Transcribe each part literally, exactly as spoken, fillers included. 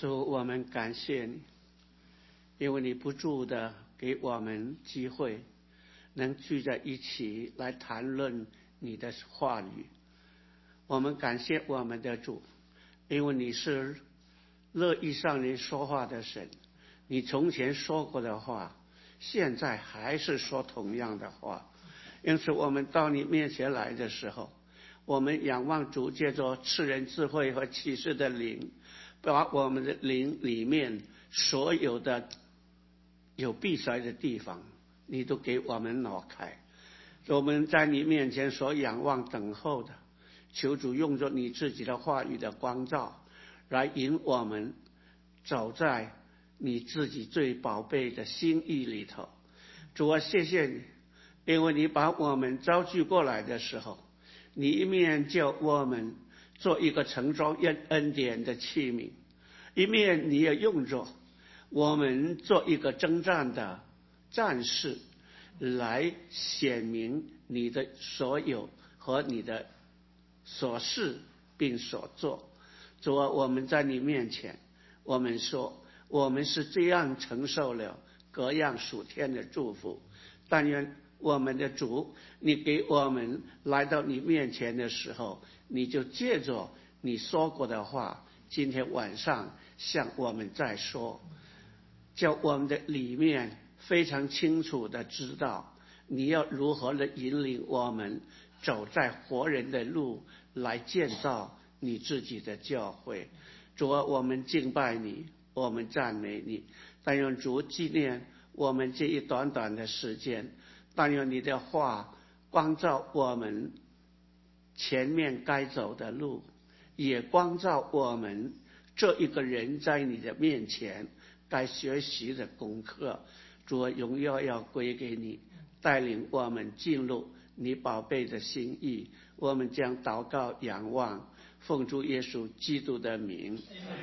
主，我们感谢你，因为你不住的给我们机会，能聚在一起来谈论你的话语。我们感谢我们的主，因为你是乐意上人说话的神，你从前说过的话，现在还是说同样的话。因此我们到你面前来的时候，我们仰望主借着赐人智慧和启示的灵，把我们的灵里面所有的有闭塞的地方，你都给我们挪开。我们在你面前所仰望等候的，求主用着你自己的话语的光照，来引我们走在你自己最宝贝的心意里头。主啊，谢谢你，因为你把我们招聚过来的时候，你一面叫我们做一个盛装恩恩典的器皿，一面你也用着我们做一个征战的战士，来显明你的所有和你的所事并所做。主啊，我们在你面前，我们说我们是这样承受了各样属天的祝福。但愿我们的主，你给我们来到你面前的时候，你就借着你说过的话，今天晚上向我们再说，叫我们的里面非常清楚的知道你要如何的引领我们走在活人的路，来建造你自己的教会。主啊，我们敬拜你，我们赞美你。但愿主纪念我们这一短短的时间，但愿你的话光照我们前面该走的路，也光照我们这一个人在你的面前该学习的功课。主啊，荣耀要归给你，带领我们进入你宝贝的心意。我们将祷告仰望，奉主耶稣基督的名。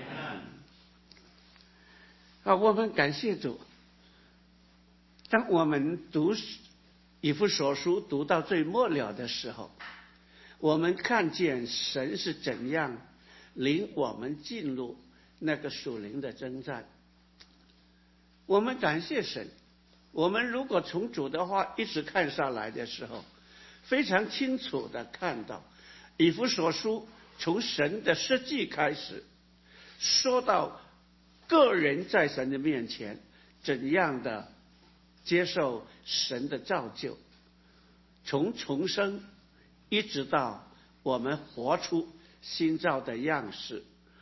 啊，我们感谢主。当我们读以弗所书读到最末了的时候，我们看见神是怎样领我们进入那个属灵的征战。我们感谢神，我们如果从主的话一直看下来的时候，非常清楚的看到以弗所书从神的设计开始，说到个人在神的面前怎样的接受神的造就，从重生一直到我们活出新造的样式，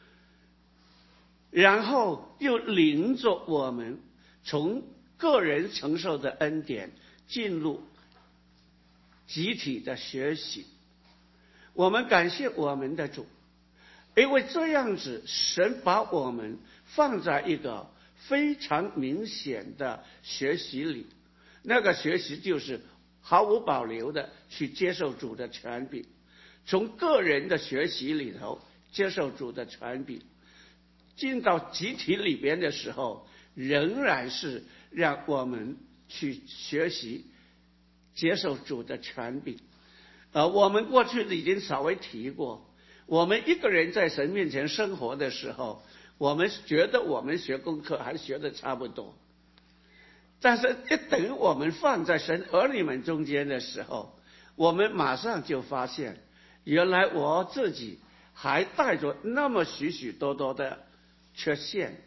然后又领着我们从个人承受的恩典进入集体的学习。我们感谢我们的主，因为这样子神把我们放在一个非常明显的学习里，那个学习就是毫无保留的去接受主的权柄，从个人的学习里头接受主的权柄，进到集体里边的时候，仍然是让我们去学习接受主的权柄。呃，我们过去已经稍微提过，我们一个人在神面前生活的时候，我们觉得我们学功课还学得差不多，但是一等我们放在神儿女们中间的时候，我们马上就发现，原来我自己还带着那么许许多多的缺陷。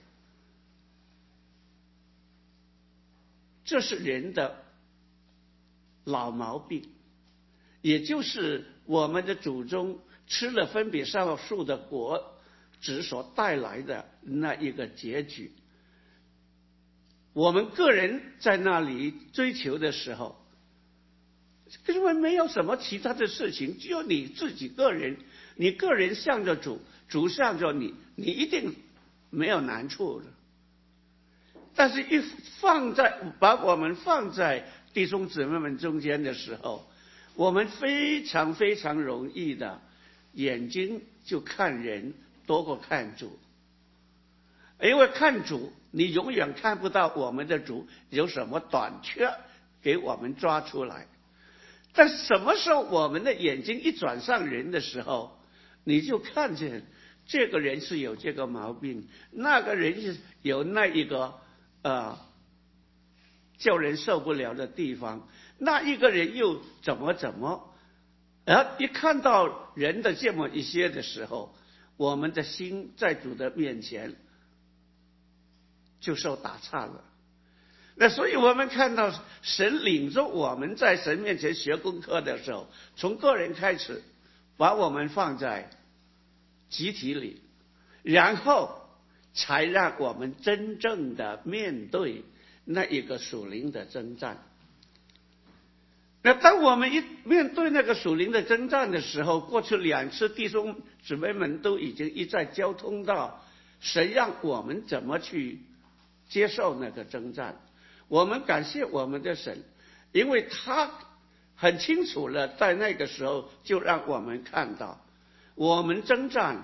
这是人的老毛病，也就是我们的祖宗吃了分别善恶树的果子所带来的那一个结局。我们个人在那里追求的时候，根本没有什么其他的事情，只有你自己个人，你个人向着主，主向着你，你一定没有难处的。但是一放在把我们放在弟兄姊妹们中间的时候，我们非常非常容易的眼睛就看人多过看主。因为看主，你永远看不到我们的主有什么短缺给我们抓出来。但什么时候我们的眼睛一转上人的时候，你就看见这个人是有这个毛病，那个人是有那一个呃叫人受不了的地方，那一个人又怎么怎么，而一看到人的这么一些的时候，我们的心在主的面前就受打岔了。那所以我们看到神领着我们在神面前学功课的时候，从个人开始把我们放在集体里，然后才让我们真正的面对那一个属灵的征战。那当我们一面对那个属灵的征战的时候，过去两次弟兄姊妹们都已经一再交通到神让我们怎么去接受那个征战。我们感谢我们的神，因为他很清楚了，在那个时候就让我们看到，我们征战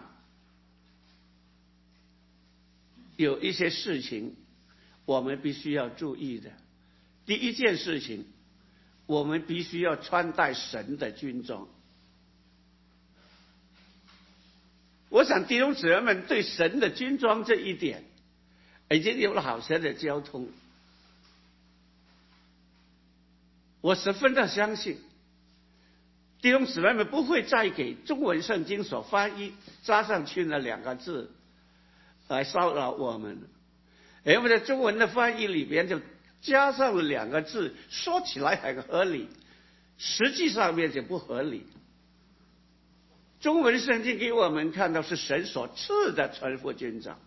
有一些事情我们必须要注意的。第一件事情，我们必须要穿戴神的军装。我想弟兄姊妹们对神的军装这一点已经有了好些的交通。我十分的相信弟兄姊妹们不会再给中文圣经所翻译加上去那两个字来骚扰我们，因为在中文的翻译里边就加上了两个字，说起来很合理，实际上面就不合理。中文圣经给我们看到是神所赐的全副军装，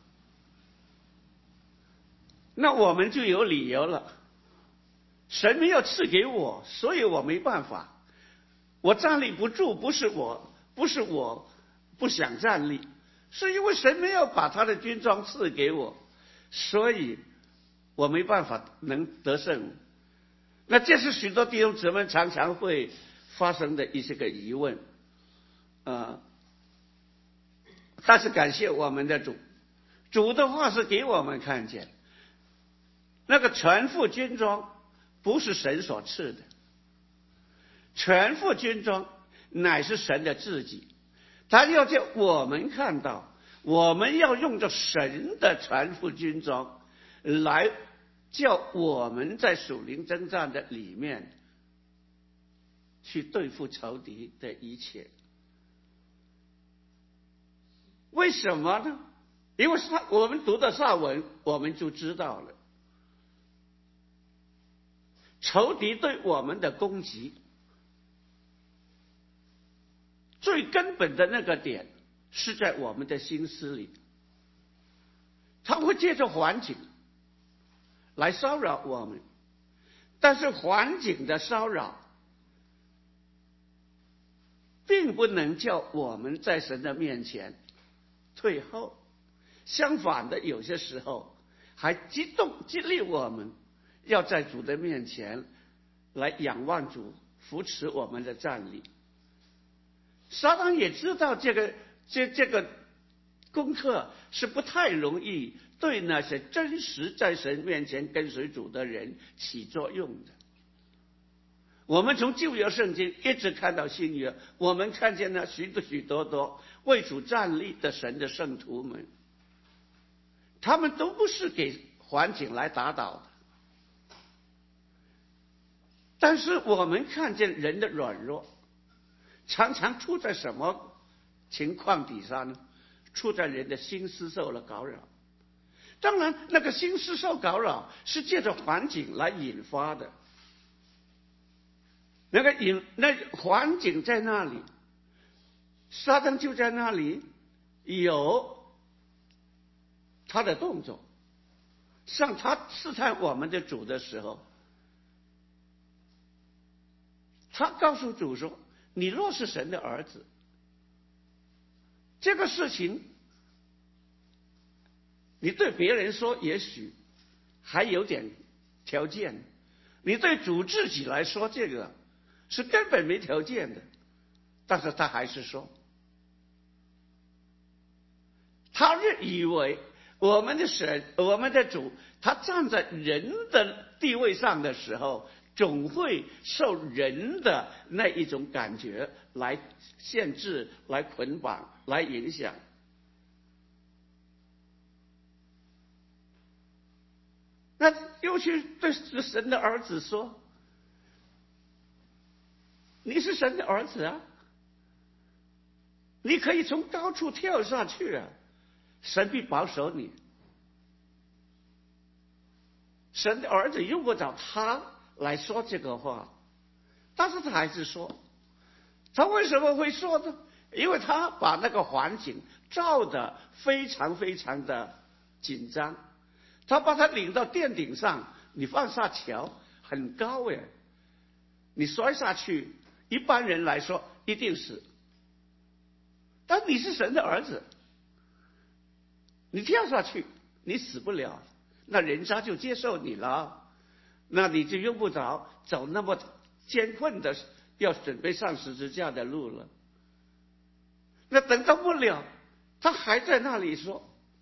那我们就有理由了，神没有赐给我，所以我没办法，我站立不住，不是我不是我不想站立，是因为神没有把他的军装赐给我，所以我没办法能得胜。那这是许多弟兄姊妹常常会发生的一些个疑问，呃，但是感谢我们的主，主的话是给我们看见，那个全副军装不是神所赐的，全副军装乃是神的自己，他要叫我们看到，我们要用着神的全副军装来叫我们在属灵征战的里面去对付仇敌的一切。为什么呢？因为我们读的上文我们就知道了，仇敌对我们的攻击最根本的那个点是在我们的心思里，他会借着环境来骚扰我们，但是环境的骚扰并不能叫我们在神的面前退后，相反的，有些时候还激动激励我们要在主的面前来仰望主，扶持我们的站立。撒旦也知道这个这这个功课是不太容易对那些真实在神面前跟随主的人起作用的。我们从旧约圣经一直看到新约，我们看见了许多许多多为主站立的神的圣徒们，他们都不是给环境来打倒的，但是我们看见人的软弱常常处在什么情况底下呢？处在人的心思受了干扰。当然那个心思受干扰是借着环境来引发的，那个引那环境在那里，撒旦就在那里有他的动作。像他试探我们的主的时候，他告诉主说，你若是神的儿子，这个事情你对别人说也许还有点条件，你对主自己来说这个是根本没条件的，但是他还是说，他是以为我们的神我们的主他站在人的地位上的时候，总会受人的那一种感觉来限制，来捆绑，来影响。 又去对神的儿子说：“你是神的儿子啊，你可以从高处跳下去啊，神必保守你。”神的儿子用不着他来说这个话，但是他还是说。他为什么会说呢？因为他把那个环境照得非常非常的紧张。他把他领到殿顶上，你放下桥很高哎，你摔下去，一般人来说一定死。但你是神的儿子，你跳下去，你死不了，那人家就接受你了，那你就用不着走那么艰困的要准备上十字架的路了。那等到不了，他还在那里说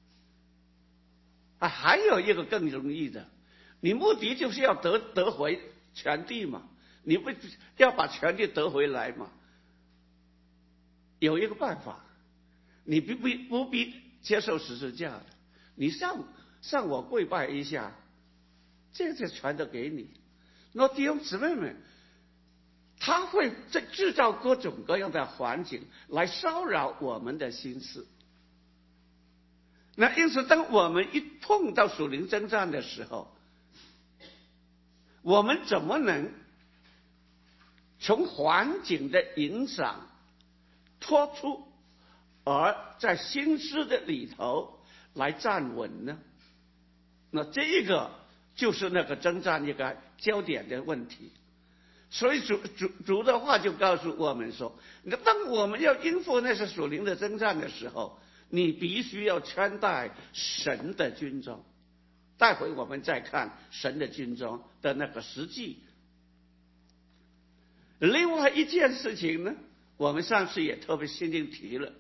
啊，还有一个更容易的，你目的就是要得得回权地嘛，你不要把权地得回来嘛？有一个办法，你不必不必接受十字架的，你向向我跪拜一下，这个全都给你。那弟兄姊妹们，他会在制造各种各样的环境来骚扰我们的心思。那因此，当我们一碰到属灵征战的时候，我们怎么能从环境的影响脱出，而在心思的里头来站稳呢？那这个就是那个征战一个焦点的问题。所以主主主的话就告诉我们说，那当我们要应付那些属灵的征战的时候，你必须要穿戴神的军装。待会我们再看神的军装的那个实际。另外一件事情呢，我们上次也特别先进提了，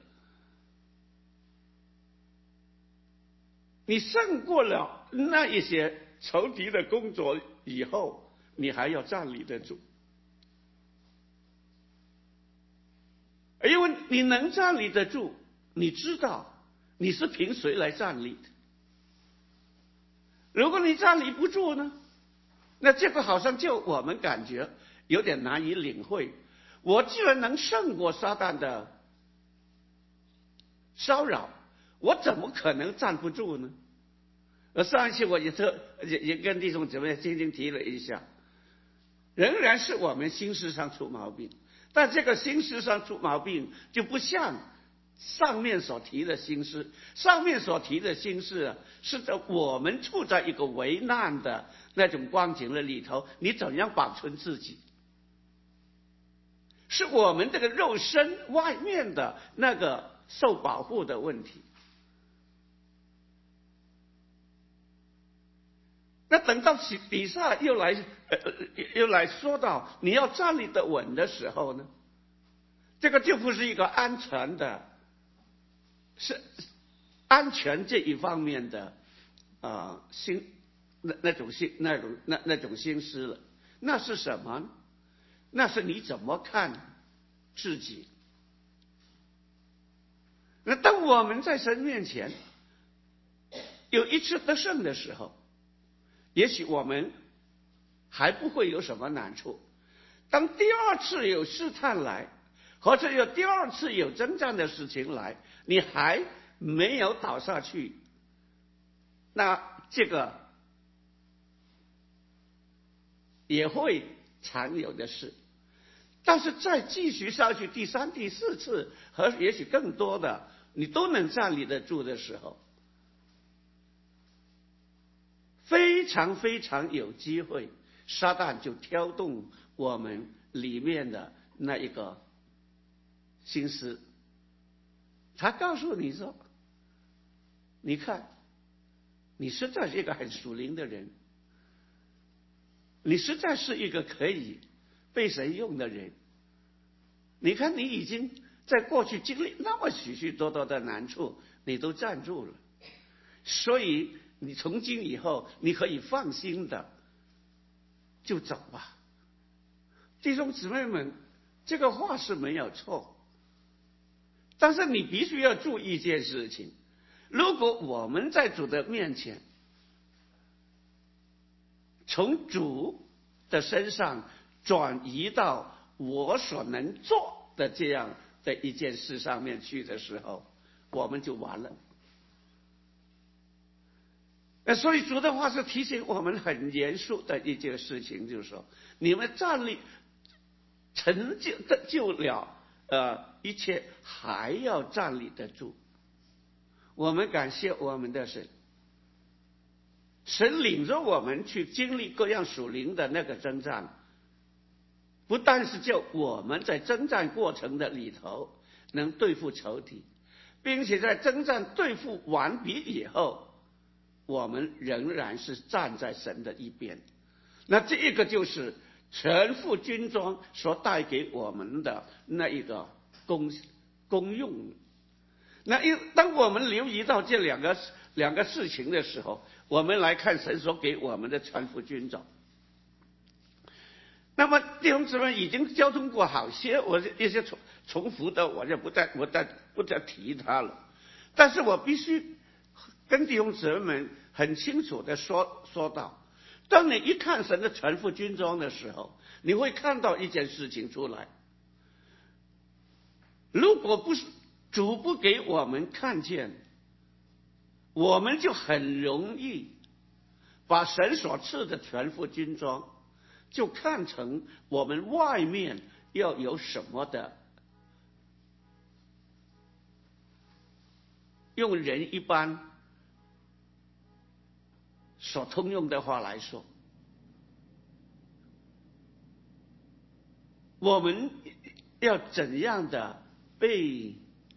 你胜过了那一些仇敌的工作以后，你还要站立得住。因为你能站立得住，你知道你是凭谁来站立的。如果你站立不住呢，那这个好像就我们感觉有点难以领会。我既然能胜过撒旦的骚扰，我怎么可能站不住呢？而上一期我也特也也跟弟兄姊妹轻轻提了一下，仍然是我们心思上出毛病。但这个心思上出毛病，就不像上面所提的心思。上面所提的心思，是在我们处在一个危难的那种光景的里头，你怎样保存自己？是我们这个肉身外面的那个受保护的问题。那等到底下又来呃又来说到你要站立得稳的时候呢，这个就不是一个安全的，是安全这一方面的啊、呃、心那那种心那种那那种心思了。那是什么呢？那是你怎么看自己？那当我们在神面前有一次得胜的时候，也许我们还不会有什么难处。当第二次有试探来，或者有第二次有征战的事情来，你还没有倒下去，那这个也会常有的事。但是再继续下去第三、第四次和也许更多的，你都能站立得住的时候，非常非常有机会，撒旦就挑动我们里面的那一个心思。他告诉你说，你看，你实在是一个很属灵的人，你实在是一个可以被神用的人。你看，你已经在过去经历那么许许多多的难处，你都站住了，所以你从今以后你可以放心的就走吧。弟兄姊妹们，这个话是没有错，但是你必须要注意一件事情，如果我们在主的面前从主的身上转移到我所能做的这样的一件事上面去的时候，我们就完了。所以主的话是提醒我们很严肃的一件事情，就是说你们站立成就的就了呃一切，还要站立得住。我们感谢我们的神，神领着我们去经历各样属灵的那个征战，不但是叫我们在征战过程的里头能对付仇敌，并且在征战对付完毕以后，我们仍然是站在神的一边。那这一个就是全副军装所带给我们的那一个功功用。那一当我们留意到这两个两个事情的时候，我们来看神所给我们的全副军装。那么弟兄姊妹已经交通过好些，我一些重重复的我就不再我再不再提它了。但是我必须跟弟兄姊妹们很清楚的说说到，当你一看神的全副军装的时候，你会看到一件事情出来。如果不是主不给我们看见，我们就很容易把神所赐的全副军装就看成我们外面要有什么的，用人一般所通用的话来说，我们要怎样的被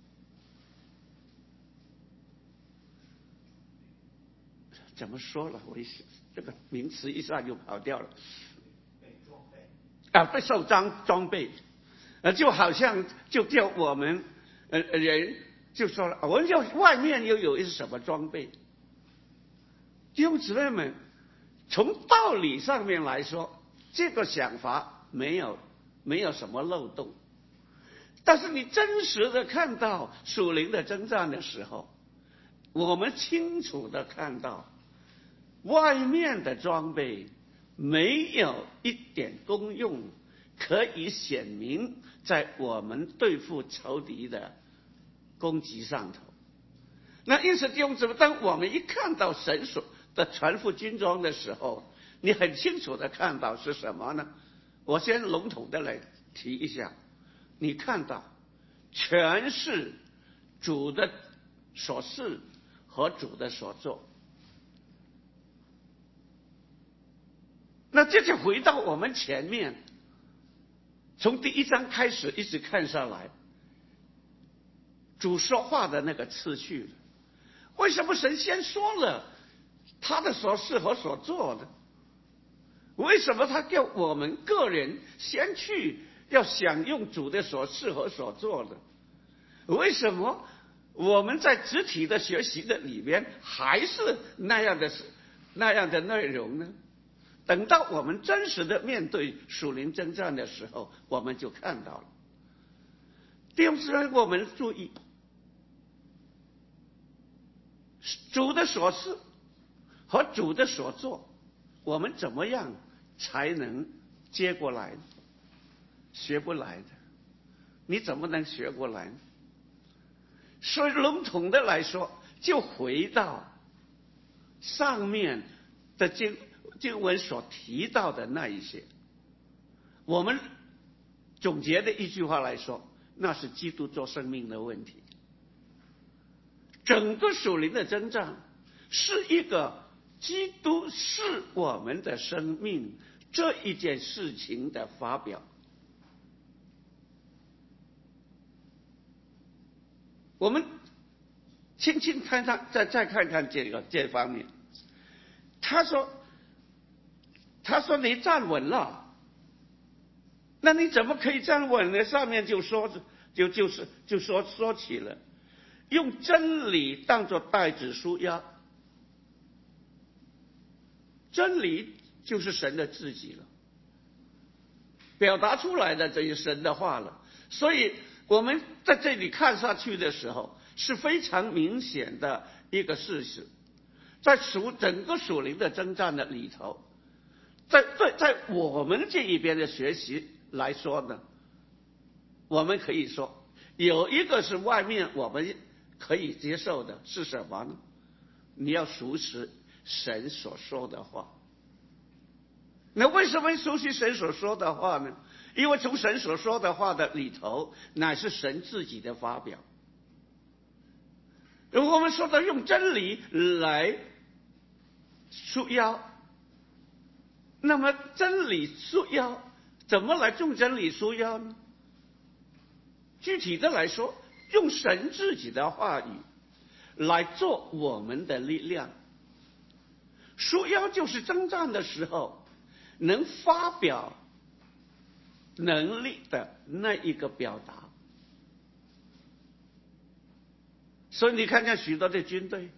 怎么说了？我一这个名词一下就跑掉了。啊，被受装装备，呃，就好像就叫我们呃人就说了，我们要外面又有一些什么装备？弟兄姊妹们，从道理上面来说，这个想法没有没有什么漏洞。但是你真实的看到属灵的征战的时候，我们清楚的看到，外面的装备没有一点功用可以显明在我们对付仇敌的攻击上头。那因此弟兄姊妹，当我们一看到神所的全副军装的时候，你很清楚的看到是什么呢？我先笼统的来提一下，你看到全是主的所事和主的所做。那这就回到我们前面从第一章开始一直看上来，主说话的那个次序。为什么神先说了他的所事和所做的？为什么他叫我们个人先去要享用主的所事和所做的？为什么我们在肢体的学习的里面还是那样的那样的内容呢？等到我们真实的面对属灵征战的时候，我们就看到了。弟兄姊妹，我们注意，主的所事和主的所做，我们怎么样才能接过来？学不来的，你怎么能学过来呢？所以笼统的来说，就回到上面的经经文所提到的那一些，我们总结的一句话来说，那是基督做生命的问题。整个属灵的征战是一个基督是我们的生命这一件事情的发表。我们轻轻看看，再再看看这个这方面。他说，他说你站稳了，那你怎么可以站稳呢？上面就说就就是就说说起了，用真理当作带子束腰。真理就是神的自己了，表达出来的这些神的话了。所以我们在这里看下去的时候，是非常明显的一个事实。在属整个属灵的征战的里头， 在在在我们这一边的学习来说呢，我们可以说有一个是外面我们可以接受的是什么呢？你要熟识神所说的话。那为什么熟悉神所说的话呢？因为从神所说的话的里头，乃是神自己的发表。如果我们说到用真理来束腰，那么真理束腰，怎么来用真理束腰呢？具体的来说，用神自己的话语来做我们的力量。束腰就是征战的时候能发表能力的那一个表达。所以你看见许多的军队，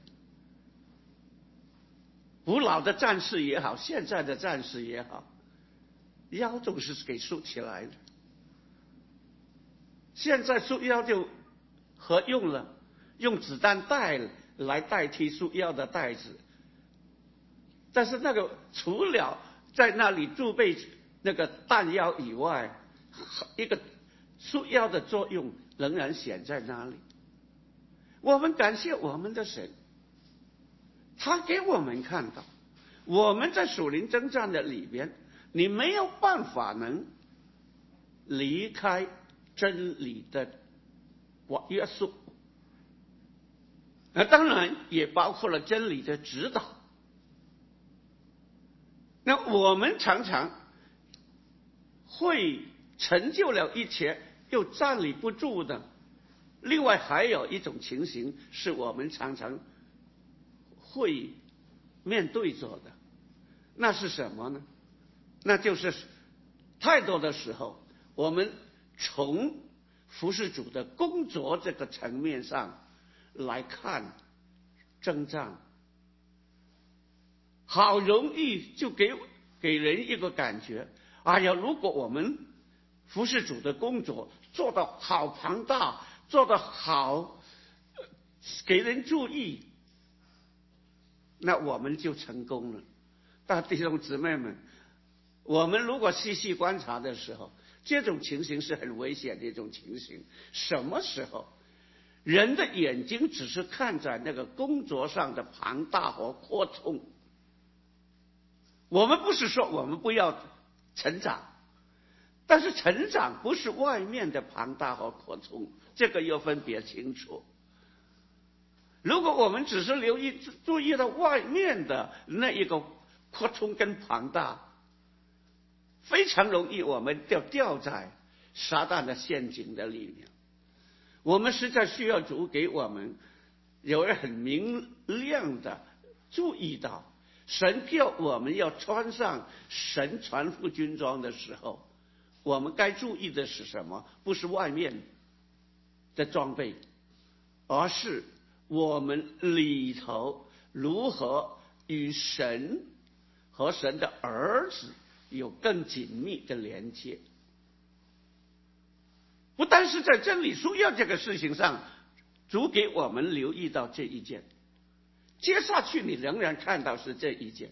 古老的战士也好，现在的战士也好，腰总是给束起来的。现在束腰就合用了，用子弹带来代替束腰的带子。但是那个除了在那里贮备那个弹药以外，一个束腰的作用仍然显在那里。我们感谢我们的神，他给我们看到，我们在属灵征战的里边，你没有办法能离开真理的约束，那当然也包括了真理的指导。那我们常常会成就了一切，又站立不住的。另外还有一种情形是我们常常会面对着的，那是什么呢？那就是太多的时候，我们从服事主的工作这个层面上来看征战，好容易就给给人一个感觉，哎呀，如果我们服事主的工作做得好庞大，做得好给人注意，那我们就成功了。但弟兄姊妹们，我们如果细细观察的时候，这种情形是很危险的一种情形。什么时候人的眼睛只是看在那个工作上的庞大和扩充？我们不是说我们不要成长，但是成长不是外面的庞大和扩充，这个要分别清楚。如果我们只是留意注意到外面的那一个扩充跟庞大，非常容易我们就掉在撒旦的陷阱的里面。我们实在需要主给我们有人很明亮的注意到，神叫我们要穿上神全副军装的时候，我们该注意的是什么？不是外面的装备，而是我们里头如何与神和神的儿子有更紧密的连接。不但是在真理书要这个事情上，主给我们留意到这一件，接下去你仍然看到是这一件。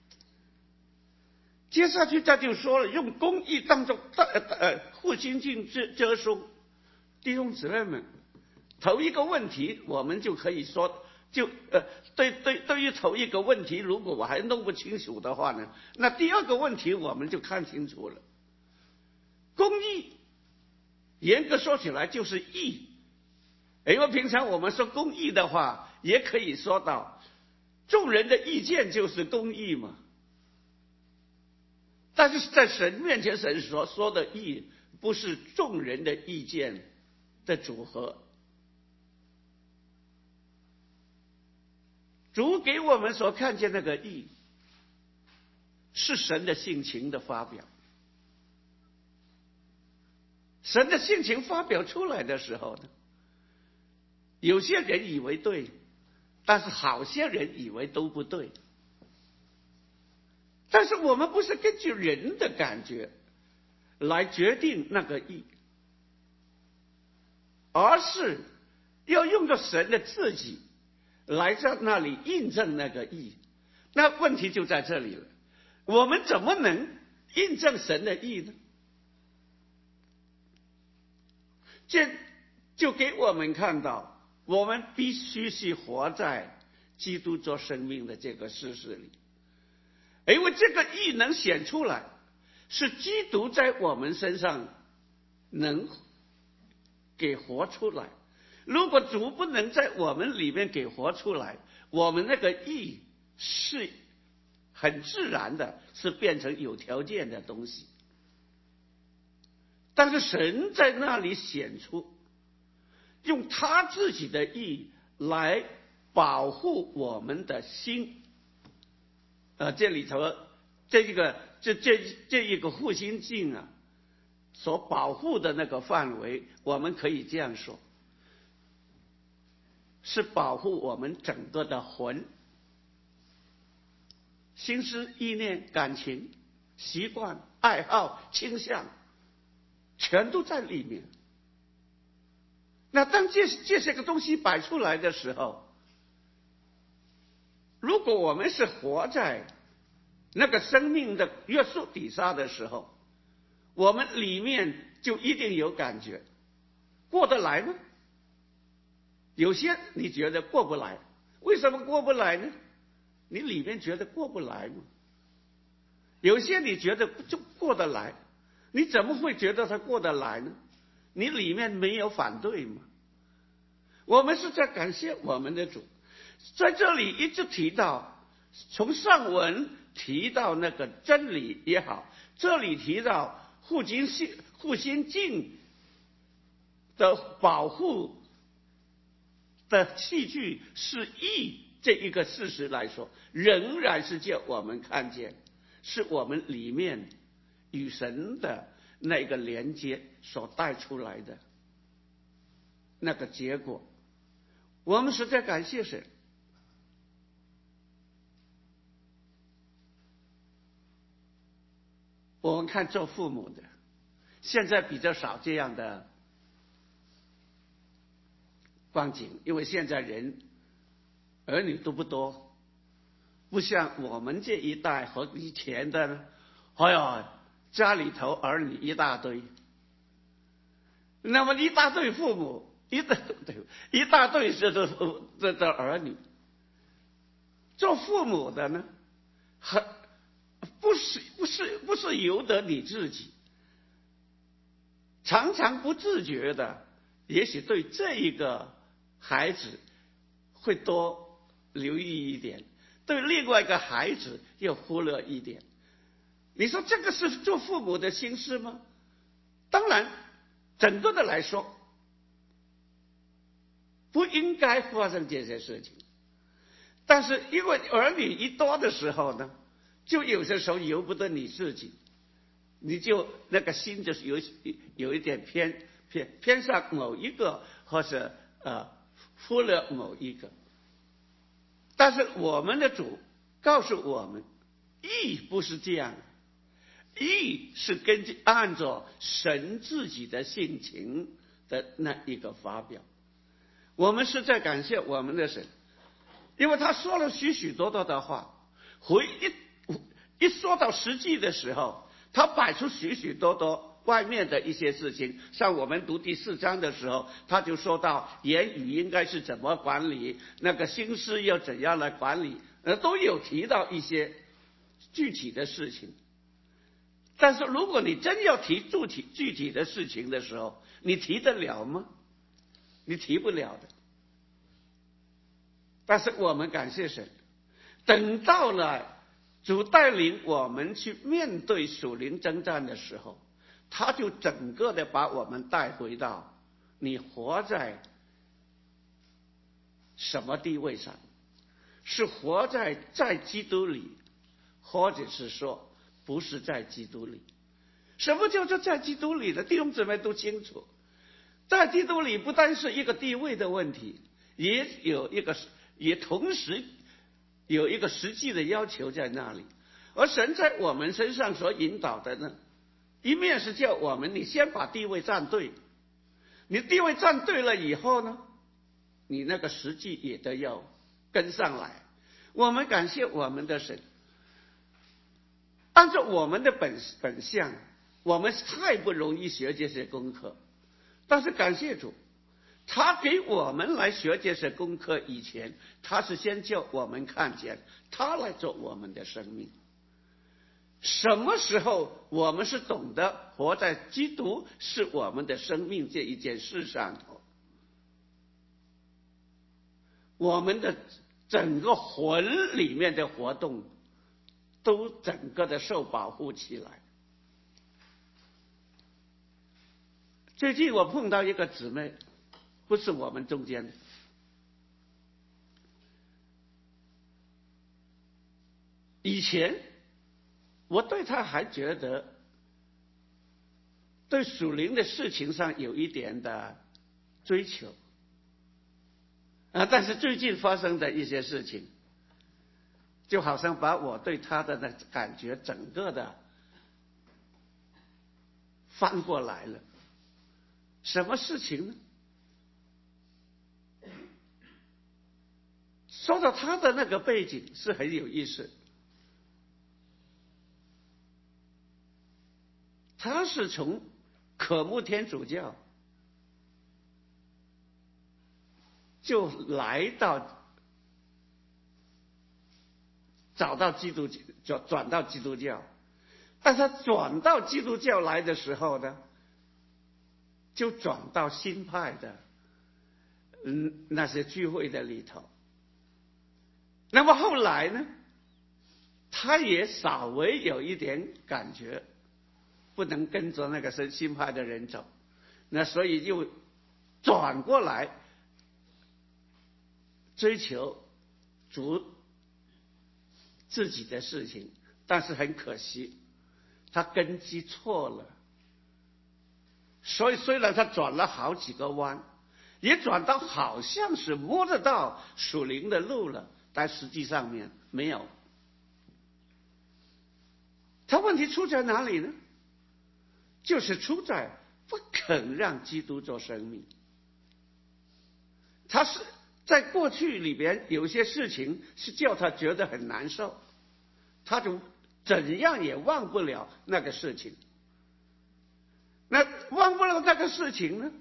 接下去他就说了，用公义当作呃护心镜遮遮羞。弟兄姊妹们，头一个问题我们就可以说，就呃对对对于头一个问题，如果我还弄不清楚的话呢，那第二个问题我们就看清楚了。公义严格说起来就是义，因为平常我们说公义的话，也可以说到众人的意见就是公义嘛。但是在神面前，神所说的义不是众人的意见的组合。主给我们所看见那个义，是神的性情的发表。神的性情发表出来的时候呢，有些人以为对，但是好些人以为都不对。但是我们不是根据人的感觉来决定那个义，而是要用着神的自己来在那里印证那个义。那问题就在这里了， 我们怎么能印证神的义呢？这就给我们看到，我们必须是活在基督做生命的这个事实里，因为这个义能显出来，是基督在我们身上能给活出来。如果主不能在我们里面给活出来，我们那个义是很自然的，是变成有条件的东西。但是神在那里显出，用他自己的义来保护我们的心。呃，这里头这一个这这这一个护心镜啊，所保护的那个范围，我们可以这样说，是保护我们整个的魂、心思、意念、感情、习惯、爱好、倾向，全都在里面。那当这这些个东西摆出来的时候，如果我们是活在那个生命的约束底下的时候，我们里面就一定有感觉，过得来吗？有些你觉得过不来，为什么过不来呢？你里面觉得过不来吗？有些你觉得就过得来，你怎么会觉得它过得来呢？你里面没有反对吗？我们是在感谢我们的主，在这里一直提到，从上文提到那个真理也好，这里提到护心镜护心镜的保护的器具是义这一个事实来说，仍然是叫我们看见，是我们里面与神的那个连接所带出来的那个结果。我们实在感谢神。我们看做父母的，现在比较少这样的光景，因为现在人儿女都不多，不像我们这一代和以前的，哎呀，家里头儿女一大堆，那么一大堆父母，一大堆一大堆这的这的儿女，做父母的呢，很不是不是不是由得你自己，常常不自觉的，也许对这一个孩子会多留意一点，对另外一个孩子又忽略一点。你说这个是做父母的心思吗？当然，整个的来说，不应该发生这些事情。但是因为儿女一多的时候呢，就有些时候由不得你自己，你就那个心就是有有一点偏偏偏向某一个，或者呃忽略某一个。但是我们的主告诉我们，义不是这样，义是根据按照神自己的性情的那一个发表。我们是在感谢我们的神，因为他说了许许多多的话，回一一说到实际的时候，他摆出许许多多外面的一些事情。像我们读第四章的时候，他就说到言语应该是怎么管理，那个心思要怎样来管理，呃，都有提到一些具体的事情。但是如果你真要提具体具体的事情的时候，你提得了吗？你提不了的。但是我们感谢神，等到了主带领我们去面对属灵征战的时候，他就整个的把我们带回到你活在什么地位上，是活在在基督里，或者是说不是在基督里。什么叫做在基督里呢？弟兄姊妹都清楚，在基督里不单是一个地位的问题，也有一个也同时有一个实际的要求在那里。而神在我们身上所引导的呢，一面是叫我们你先把地位站对，你地位站对了以后呢，你那个实际也都要跟上来。我们感谢我们的神， 按照我们的本本相，我们太不容易学这些功课。但是感谢主，他给我们来学这些功课以前，他是先叫我们看见他来做我们的生命。什么时候我们是懂得活在基督是我们的生命这一件事上头，我们的整个魂里面的活动都整个的受保护起来。最近我碰到一个姊妹，不是我们中间的，以前我对她还觉得对属灵的事情上有一点的追求啊，但是最近发生的一些事情，就好像把我对她的那感觉整个的翻过来了。什么事情呢？说到他的那个背景是很有意思，他是从渴慕天主教就来到找到基督教，转到基督教，但他转到基督教来的时候呢，就转到新派的嗯那些聚会的里头。那么后来呢，他也稍微有一点感觉不能跟着那个新派的人走，那所以又转过来追求主自己的事情。但是很可惜，他根基错了，所以虽然他转了好几个弯，也转到好像是摸得到属灵的路了，但实际上面没有。他问题出在哪里呢？就是出在不肯让基督做生命。他是在过去里边有些事情是叫他觉得很难受，他就怎样也忘不了那个事情。那忘不了那个事情呢，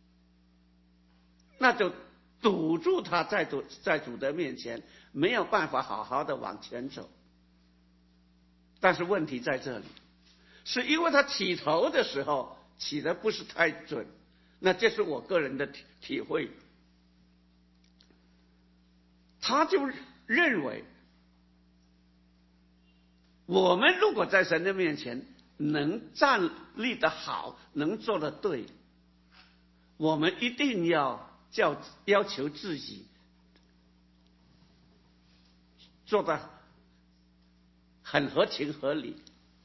那就堵住他在主在主的面前没有办法好好的往前走。但是问题在这里，是因为他起头的时候起得不是太准，那这是我个人的体体会。他就认为我们如果在神的面前能站立得好，能做得对，我们一定要叫要求自己做得很合情合理。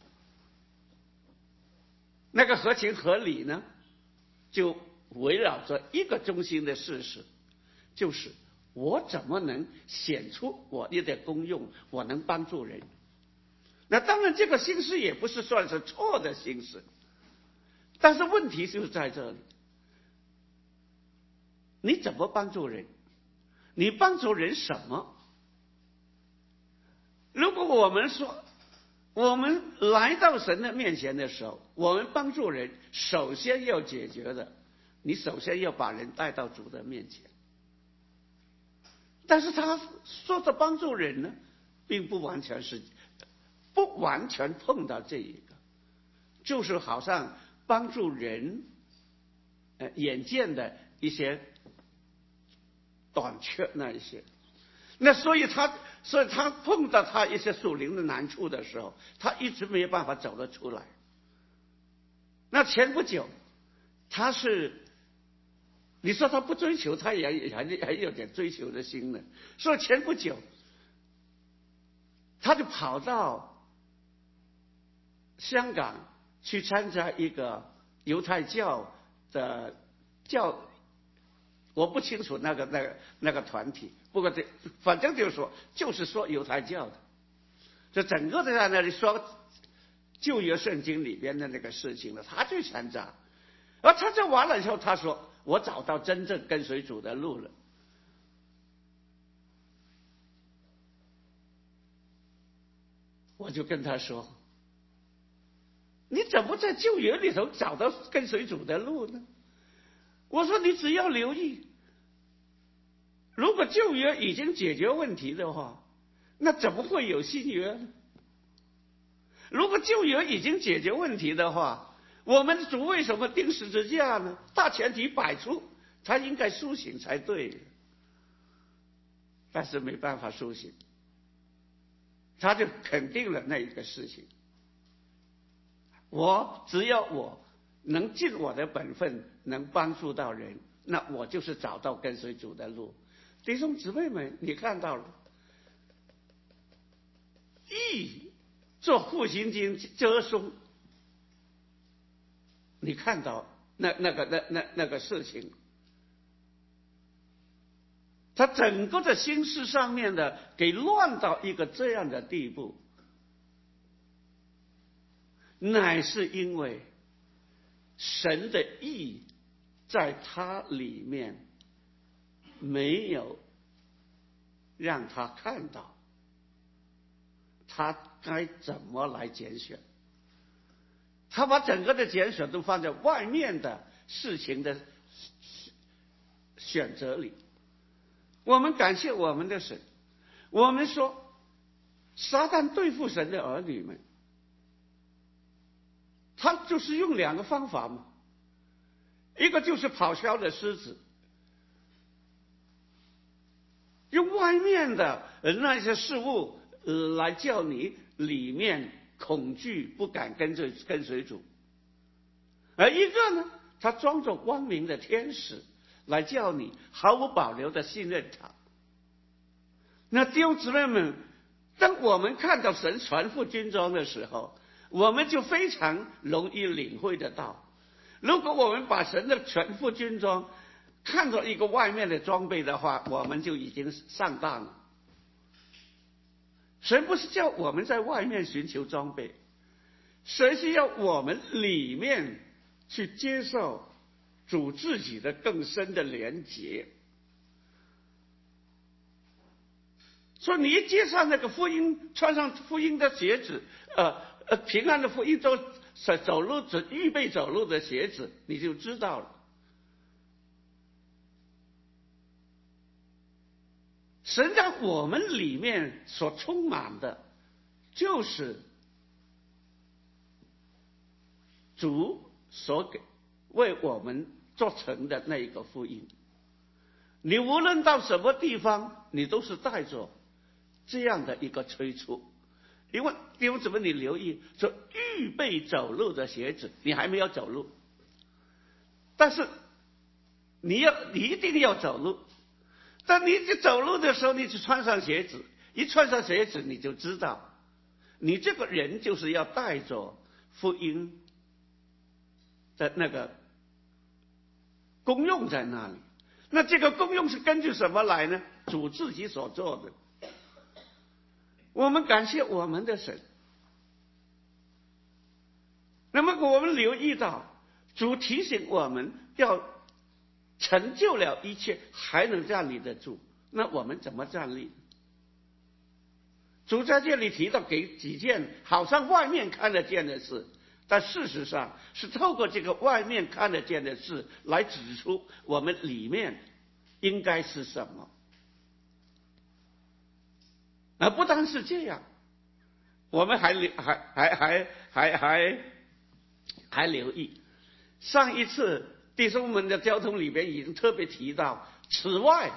那个合情合理呢，就围绕着一个中心的事实，就是我怎么能显出我的功用，我能帮助人。那当然这个心思也不是算是错的心思，但是问题就在这里，你怎么帮助人？你帮助人什么？如果我们说我们来到神的面前的时候，我们帮助人首先要解决的，你首先要把人带到主的面前。但是他说的帮助人呢，并不完全是不完全碰到这一个，就是好像帮助人呃眼见的一些短缺那一些。那所以他所以他碰到他一些属灵的难处的时候，他一直没有办法走得出来。那前不久他是你说他不追求，他也还还有点追求的心呢。所以前不久他就跑到香港去参加一个犹太教的教，我不清楚那个那个那个团体，不过这反正就是说就是说犹太教的，就整个的在那里说旧约圣经里边的那个事情了，他去参加。而参加完了以后，他说我找到真正跟随主的路了。我就跟他说， 你怎么在旧约里头找到跟随主的路呢？我说你只要留意，如果旧约已经解决问题的话，那怎么会有新约呢？如果旧约已经解决问题的话，我们主为什么钉十字架呢？大前提摆出，他应该苏醒才对，但是没办法苏醒，他就肯定了那一个事情。我只要我能尽我的本分，能帮助到人，那我就是找到跟随主的路。弟兄姊妹们，你看到了，义做复兴经遮松，你看到那那个那那那个事情，他整个的心思上面的给乱到一个这样的地步，乃是因为神的义在他里面没有让他看到他该怎么来拣选，他把整个的拣选都放在外面的事情的选择里。我们感谢我们的神，我们说撒旦对付神的儿女们，他就是用两个方法嘛，一个就是咆哮的狮子，用外面的那些事物来叫你里面恐惧，不敢跟着跟随主；而一个呢，他装作光明的天使，来叫你毫无保留的信任他。那弟兄姊妹们，当我们看到神传付军装的时候，我们就非常容易领会得到，如果我们把神的全副军装看作一个外面的装备的话，我们就已经上当了。神不是叫我们在外面寻求装备，神是要我们里面去接受主自己的更深的连结。所以你一接上那个福音，穿上福音的鞋子，呃呃，平安的福音走走路走预备走路的鞋子，你就知道了。神让我们里面所充满的，就是主所给为我们做成的那一个福音。你无论到什么地方，你都是带着这样的一个催促。因为因为怎么你留意说预备走路的鞋子，你还没有走路，但是你要你一定要走路。当你走路的时候，你就穿上鞋子，一穿上鞋子，你就知道，你这个人就是要带着福音的那个功用在那里。那这个功用是根据什么来呢？主自己所做的。我们感谢我们的神。那么我们留意到，主提醒我们要成就了一切，还能站立得住，那我们怎么站立？主在这里提到给几件好像外面看得见的事，但事实上是透过这个外面看得见的事来指出我们里面应该是什么。而不单是这样，我们还还还还还还还留意，上一次弟兄们的交通里边已经特别提到，此外，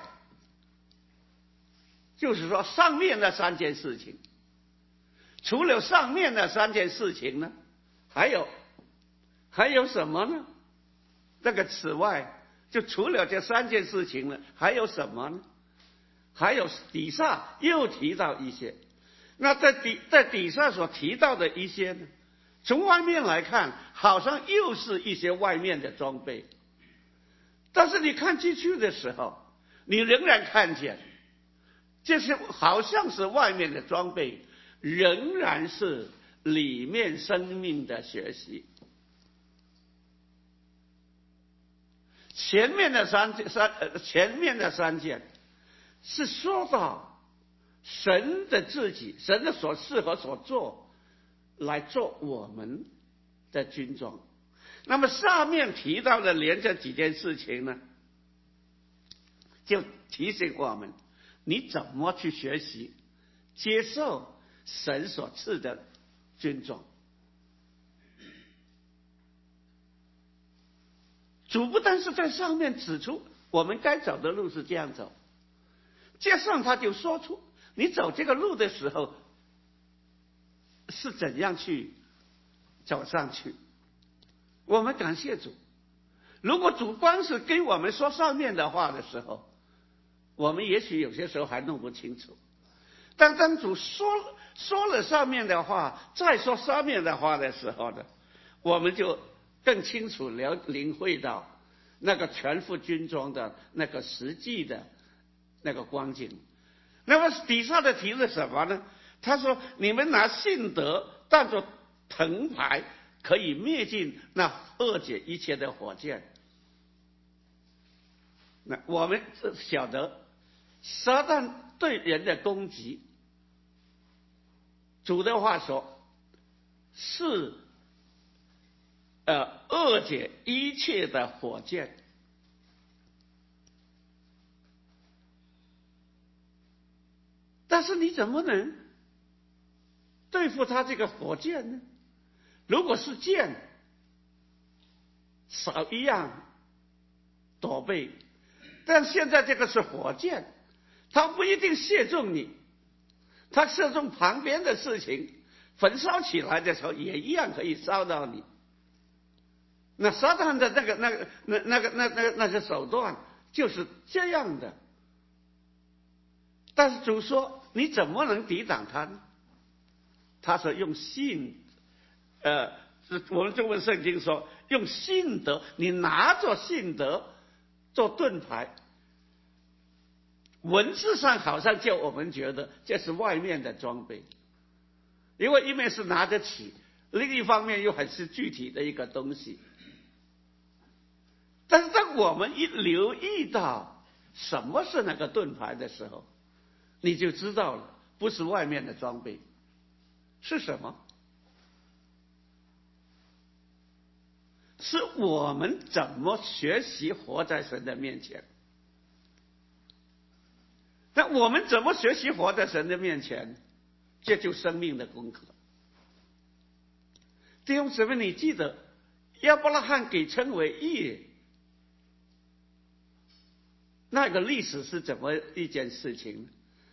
就是说上面那三件事情，除了上面那三件事情呢，还有还有什么呢？那个此外，就除了这三件事情呢，还有什么呢？还有底下又提到一些，那在底在底下所提到的一些呢，从外面来看，好像又是一些外面的装备，但是你看进去的时候，你仍然看见，这些好像是外面的装备，仍然是里面生命的学习。前面的三件三呃前面的三件。是说到神的自己，神的所事和所做，来做我们的军装。那么上面提到的连这几件事情呢，就提醒我们，你怎么去学习接受神所赐的军装。主不但是在上面指出我们该走的路是这样走，接上他就说出你走这个路的时候是怎样去走上去。我们感谢主，如果主光是跟我们说上面的话的时候，我们也许有些时候还弄不清楚，但当主说说了上面的话，再说上面的话的时候呢，我们就更清楚了领会到那个全副军装的那个实际的那个光景。那么底下的题是什么呢？他说你们拿信德当作藤牌，可以灭尽那恶解一切的火箭。那我们晓得撒旦对人的攻击，主的话说是呃恶解一切的火箭。但是你怎么能对付他这个火箭呢？如果是箭，少一样躲避，但现在这个是火箭，它不一定射中你，它射中旁边的事情，焚烧起来的时候也一样可以烧到你。那撒旦的那个那个那那个那那那些手段就是这样的。但是主说你怎么能抵挡他呢？他说用信，呃，我们中文圣经说用信德，你拿着信德做盾牌。文字上好像叫我们觉得这是外面的装备，因为一面是拿得起，另一方面又很是具体的一个东西。但是当我们一留意到什么是那个盾牌的时候，你就知道了，不是外面的装备，是什么？是我们怎么学习活在神的面前。那我们怎么学习活在神的面前？这就生命的功课。弟兄姊妹，你记得亚伯拉罕给称为义，那个历史是怎么一件事情？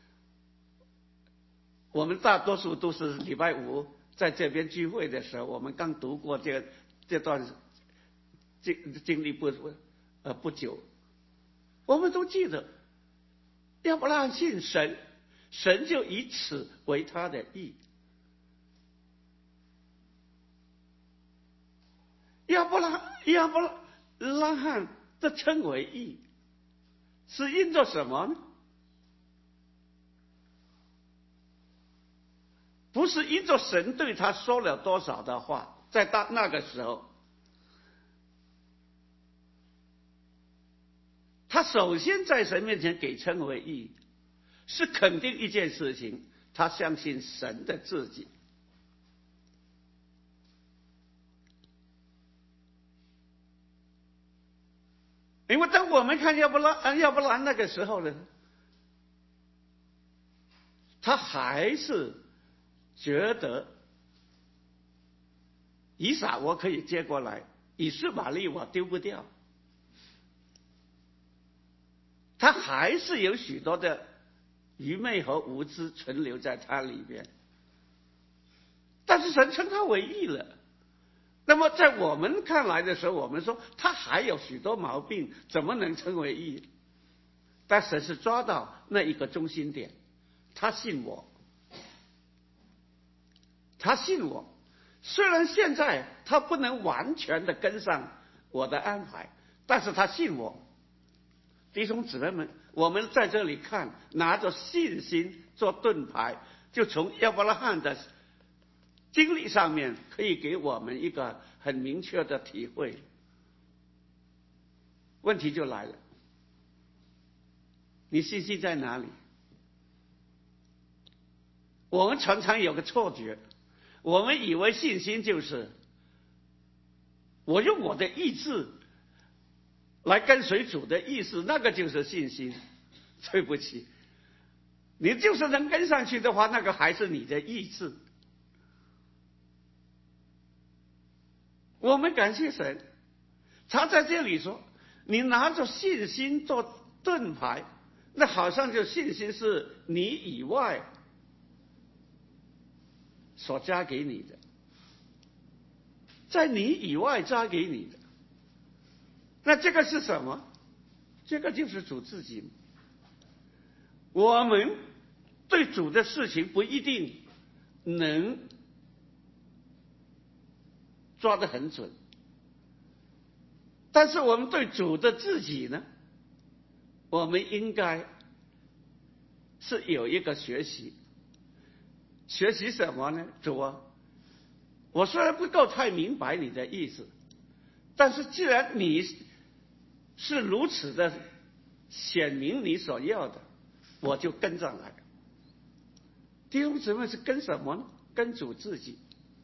我们大多数都是礼拜五在这边聚会的时候，我们刚读过这这段经经历不呃不久，我们都记得亚伯拉罕信神，神就以此为他的义。亚伯拉亚伯拉罕的称为义，是因着什么呢？不是因着神对他说了多少的话，在当那个时候，他首先在神面前给称为义，是肯定一件事情，他相信神的自己。因为当我们看亚伯拉亚伯兰那个时候呢，他还是觉得以撒我可以接过来，以实玛利我丢不掉，他还是有许多的愚昧和无知存留在他里边。但是神称他为义了。那么在我们看来的时候，我们说他还有许多毛病，怎么能称为义？但神是抓到那一个中心点，他信我，他信我。虽然现在他不能完全的跟上我的安排，但是他信我。弟兄姊妹们，我们在这里看，拿着信心做盾牌，就从亚伯拉罕的经历上面可以给我们一个很明确的体会。问题就来了，你信心在哪里？我们常常有个错觉，我们以为信心就是我用我的意志来跟随主的意思，那个就是信心。对不起，你就是能跟上去的话，那个还是你的意志。我们感谢神，他在这里说，你拿着信心做盾牌，那好像就信心是你以外所加给你的，在你以外加给你的。那这个是什么？这个就是主自己。我们对主的事情不一定能抓得很准，但是我们对主的自己呢，我们应该是有一个学习。学习什么呢？主啊，我虽然不够太明白你的意思，但是既然你是如此的显明你所要的，我就跟上来。弟兄姊妹是跟什么呢？跟主自己。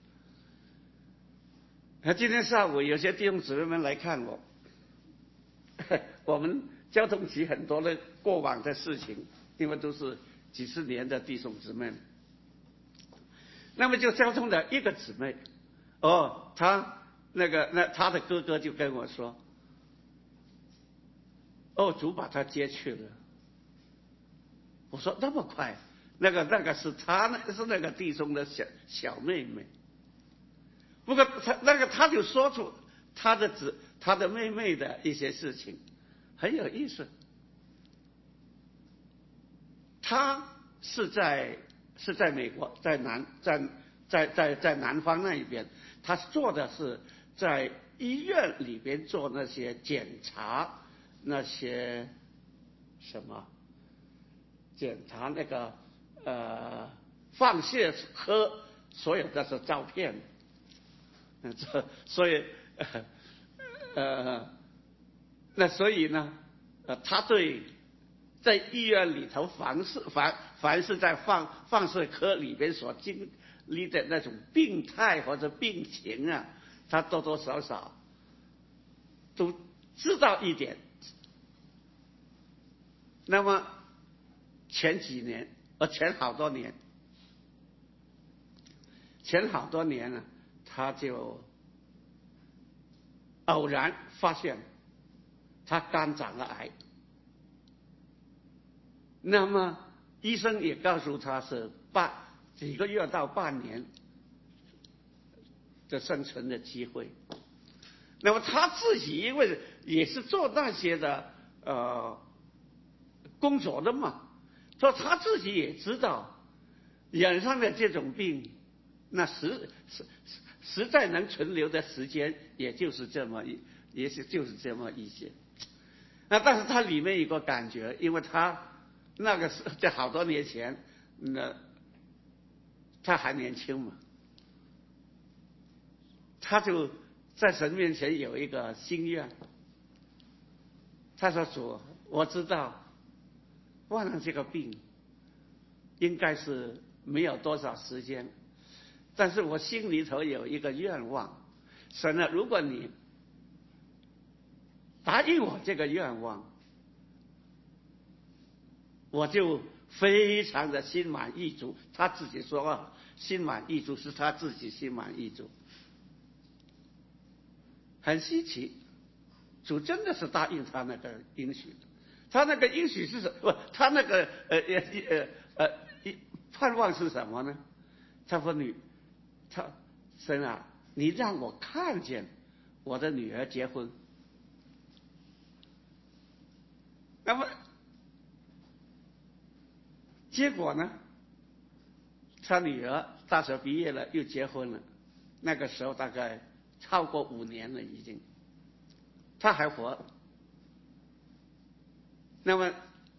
今天上午有些弟兄姊妹们来看我，我们交通局很多的过往的事情，因为都是几十年的弟兄姊妹。那么就交通的一个姊妹，哦，他那个那他的哥哥就跟我说，哦，主把他接去了。我说那么快？那个那个是他那是那个弟兄的小小妹妹。不过他那个他就说出他的子他的妹妹的一些事情，很有意思。他是在是在美国，在南在在在在南方那一边，他做的是在医院里边做那些检查，那些什么检查那个呃放射科所有的是照片，这所以呃呃那所以呢呃他对在医院里头凡是凡凡是在放放射科里边所经历的那种病态或者病情啊，他多多少少都知道一点。那么前几年，呃，前好多年，前好多年呢，他就偶然发现他肝长了癌。那么医生也告诉他是半几个月到半年的生存的机会。那么他自己因为也是做那些的呃工作的嘛，所以他自己也知道染上的这种病，那实实实在能存留的时间也就是这么一也是就是这么一些。那但是他里面有个感觉，因为他那个是在好多年前，那他还年轻嘛，他就在神面前有一个心愿。他说：“主，我知道患了这个病应该是没有多少时间，但是我心里头有一个愿望，神啊，如果你答应我这个愿望，我就非常的心满意足。”他自己说啊，心满意足是他自己心满意足，很稀奇。主真的是答应他那个应许，他那个应许是什么？他那个呃呃呃呃盼望是什么呢？他说你，他神啊，你让我看见我的女儿结婚。那么结果呢？他女儿大学毕业了，又结婚了。那个时候大概超过五年了，已经，他还活。那么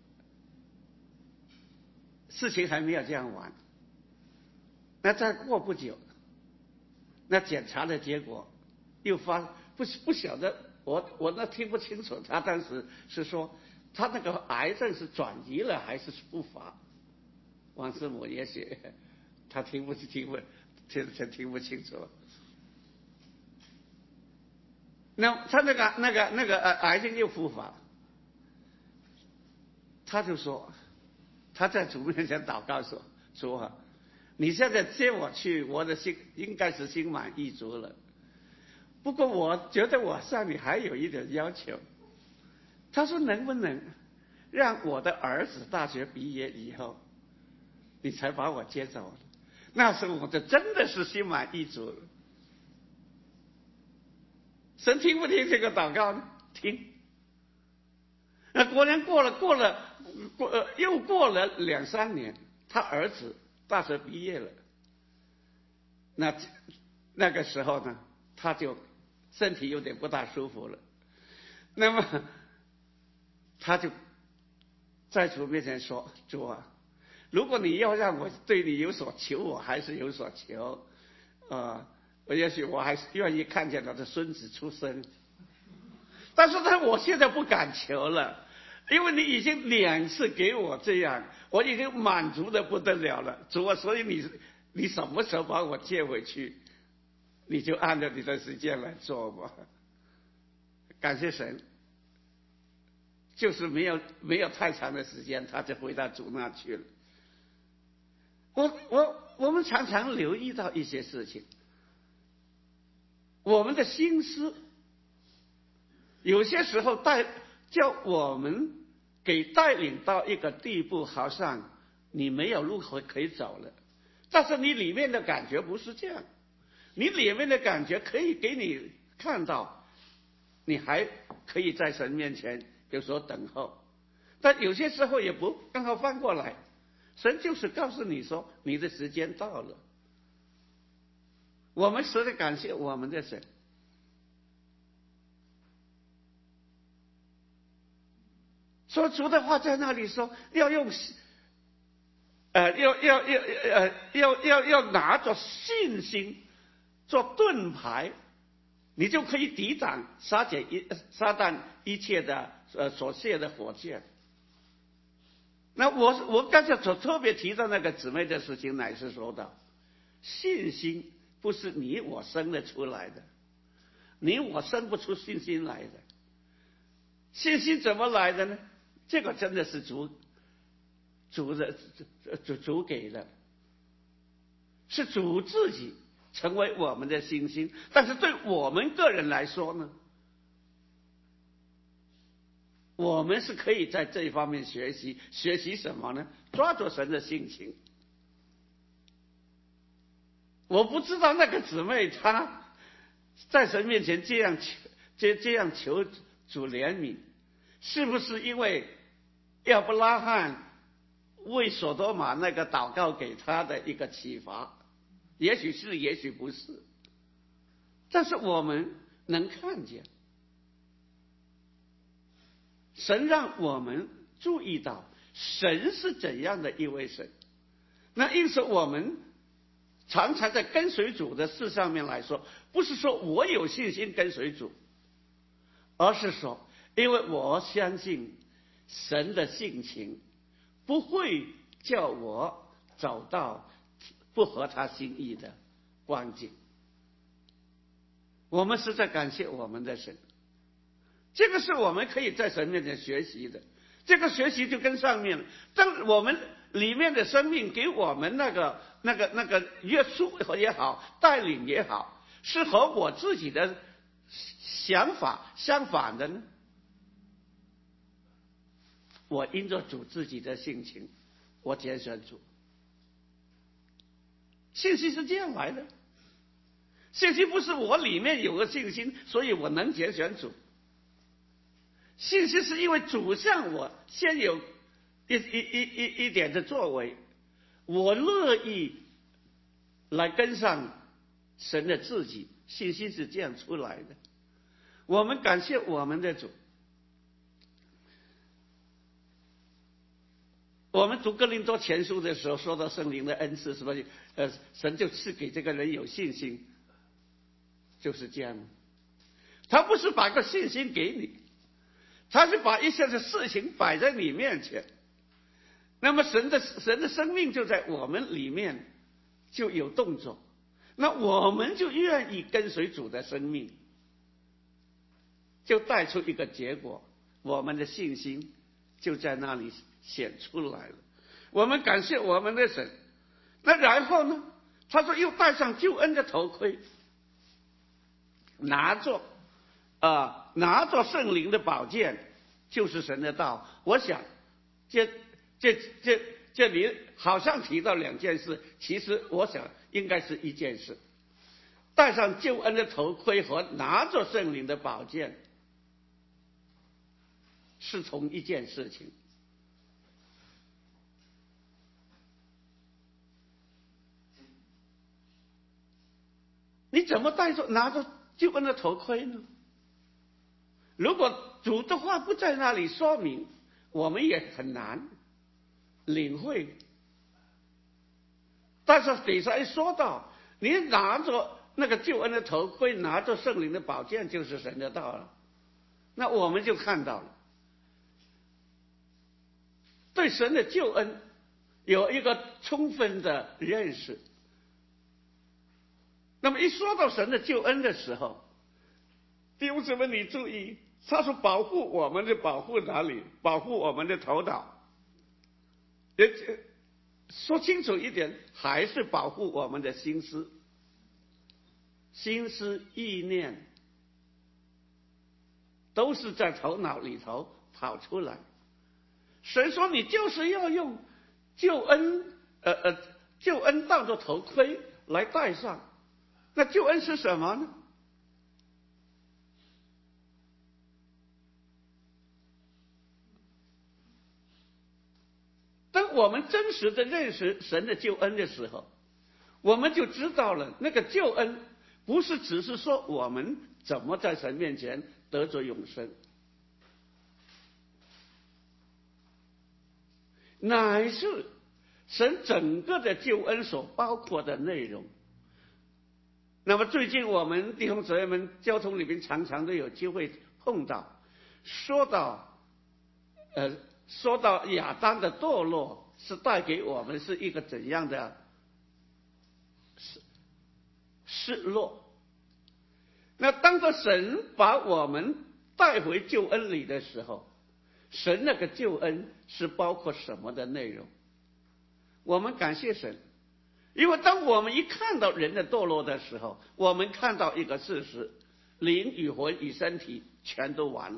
事情还没有这样完。那再过不久，那检查的结果又发不不晓得，我我那听不清楚。他当时是说他那个癌症是转移了还是复发？王师母也许他听不听不听听听不清楚。 那他那个那个那个呃癌症又复发，他就说他在主面前祷告说说啊，你现在接我去，我的心应该是心满意足了。不过我觉得我向你还有一点要求。他说能不能让我的儿子大学毕业以后，你才把我接走了？那时候我就真的是心满意足了。神听不听这个祷告呢？听。那果然过了过了过呃又过了两三年，他儿子大学毕业了。那那个时候呢，他就身体有点不大舒服了。那么他就在主面前说：“主啊，如果你要让我对你有所求，我还是有所求。呃，我也许我还是愿意看见我的孙子出生。但是呢，我现在不敢求了，因为你已经两次给我这样，我已经满足的不得了了。主啊，所以你你什么时候把我接回去，你就按照你的时间来做吧。”感谢神。就是没有没有太长的时间，他就回到主那去了。我我我们常常留意到一些事情，我们的心思有些时候带叫我们给带领到一个地步，好像你没有路可以走了，但是你里面的感觉不是这样，你里面的感觉可以给你看到，你还可以在神面前有所等候，但有些时候也不刚好翻过来，神就是告诉你说你的时间到了。我们实在感谢我们的神。说主的话在那里说，要用呃要要要呃要要要拿着信心做盾牌，你就可以抵挡撒旦一撒旦一切的呃所射的火箭。那我我刚才所特别提到那个姊妹的事情，乃是说到信心不是你我生得出来的，你我生不出信心来的。信心怎么来的呢？这个真的是主主的主主给的，是主自己成为我们的信心。但是对我们个人来说呢，我们是可以在这一方面学习。学习什么呢？抓住神的性情。我不知道那个姊妹她在神面前这样求这这样求主怜悯，是不是因为亚伯拉罕为所多玛那个祷告给他的一个启发？也许是，也许不是。但是我们能看见，神让我们注意到神是怎样的一位神。那因此我们常常在跟随主的事上面来说，不是说我有信心跟随主，而是说因为我相信神的性情不会叫我走到不合他心意的光景。我们是在感谢我们的神，这个是我们可以在神面前学习的。这个学习就跟上面了，当我们里面的生命给我们那个那个那个约束也好，带领也好，是和我自己的想法相反的呢，我因着主自己的性情，我拣选主。信心是这样来的，信心不是我里面有个信心，所以我能拣选主。信心是因为主向我先有一一一一一点的作为，我乐意来跟上神的自己。信心是这样出来的。我们感谢我们的主。我们读哥林多前书的时候说到圣灵的恩赐，什么呃，神就赐给这个人有信心，就是这样。他不是把个信心给你，他是把一些的事情摆在你面前，那么神的神的生命就在我们里面就有动作，那我们就愿意跟随主的生命。 就带出一个结果，我们的信心就在那里显出来了。我们感谢我们的神。那然后呢，他说又戴上救恩的头盔，拿着啊、呃、拿着圣灵的宝剑，就是神的道。我想这这这这里好像提到两件事，其实我想应该是一件事。戴上救恩的头盔和拿着圣灵的宝剑是同一件事情。你怎么带着拿着救恩的头盔呢？如果主的话不在那里说明，我们也很难领会。但是底下一说到，你拿着那个救恩的头盔，拿着圣灵的宝剑，就是神的道了。那我们就看到了，对神的救恩有一个充分的认识。那么一说到神的救恩的时候，弟兄姊妹，你注意，他说保护我们的保护哪里？保护我们的头脑。也说清楚一点，还是保护我们的心思。心思意念都是在头脑里头跑出来。神说你就是要用救恩呃呃救恩当作头盔来戴上。那救恩是什么呢？当我们真实的认识神的救恩的时候，我们就知道了，那个救恩不是只是说我们怎么在神面前得着永生，乃是神整个的救恩所包括的内容。那么最近我们弟兄姊妹们交通里面常常都有机会碰到，说到呃说到亚当的堕落是带给我们是一个怎样的失失落。那当着神把我们带回救恩里的时候，神那个救恩是包括什么的内容？我们感谢神，因为当我们一看到人的堕落的时候，我们看到一个事实，灵与魂与身体全都完了。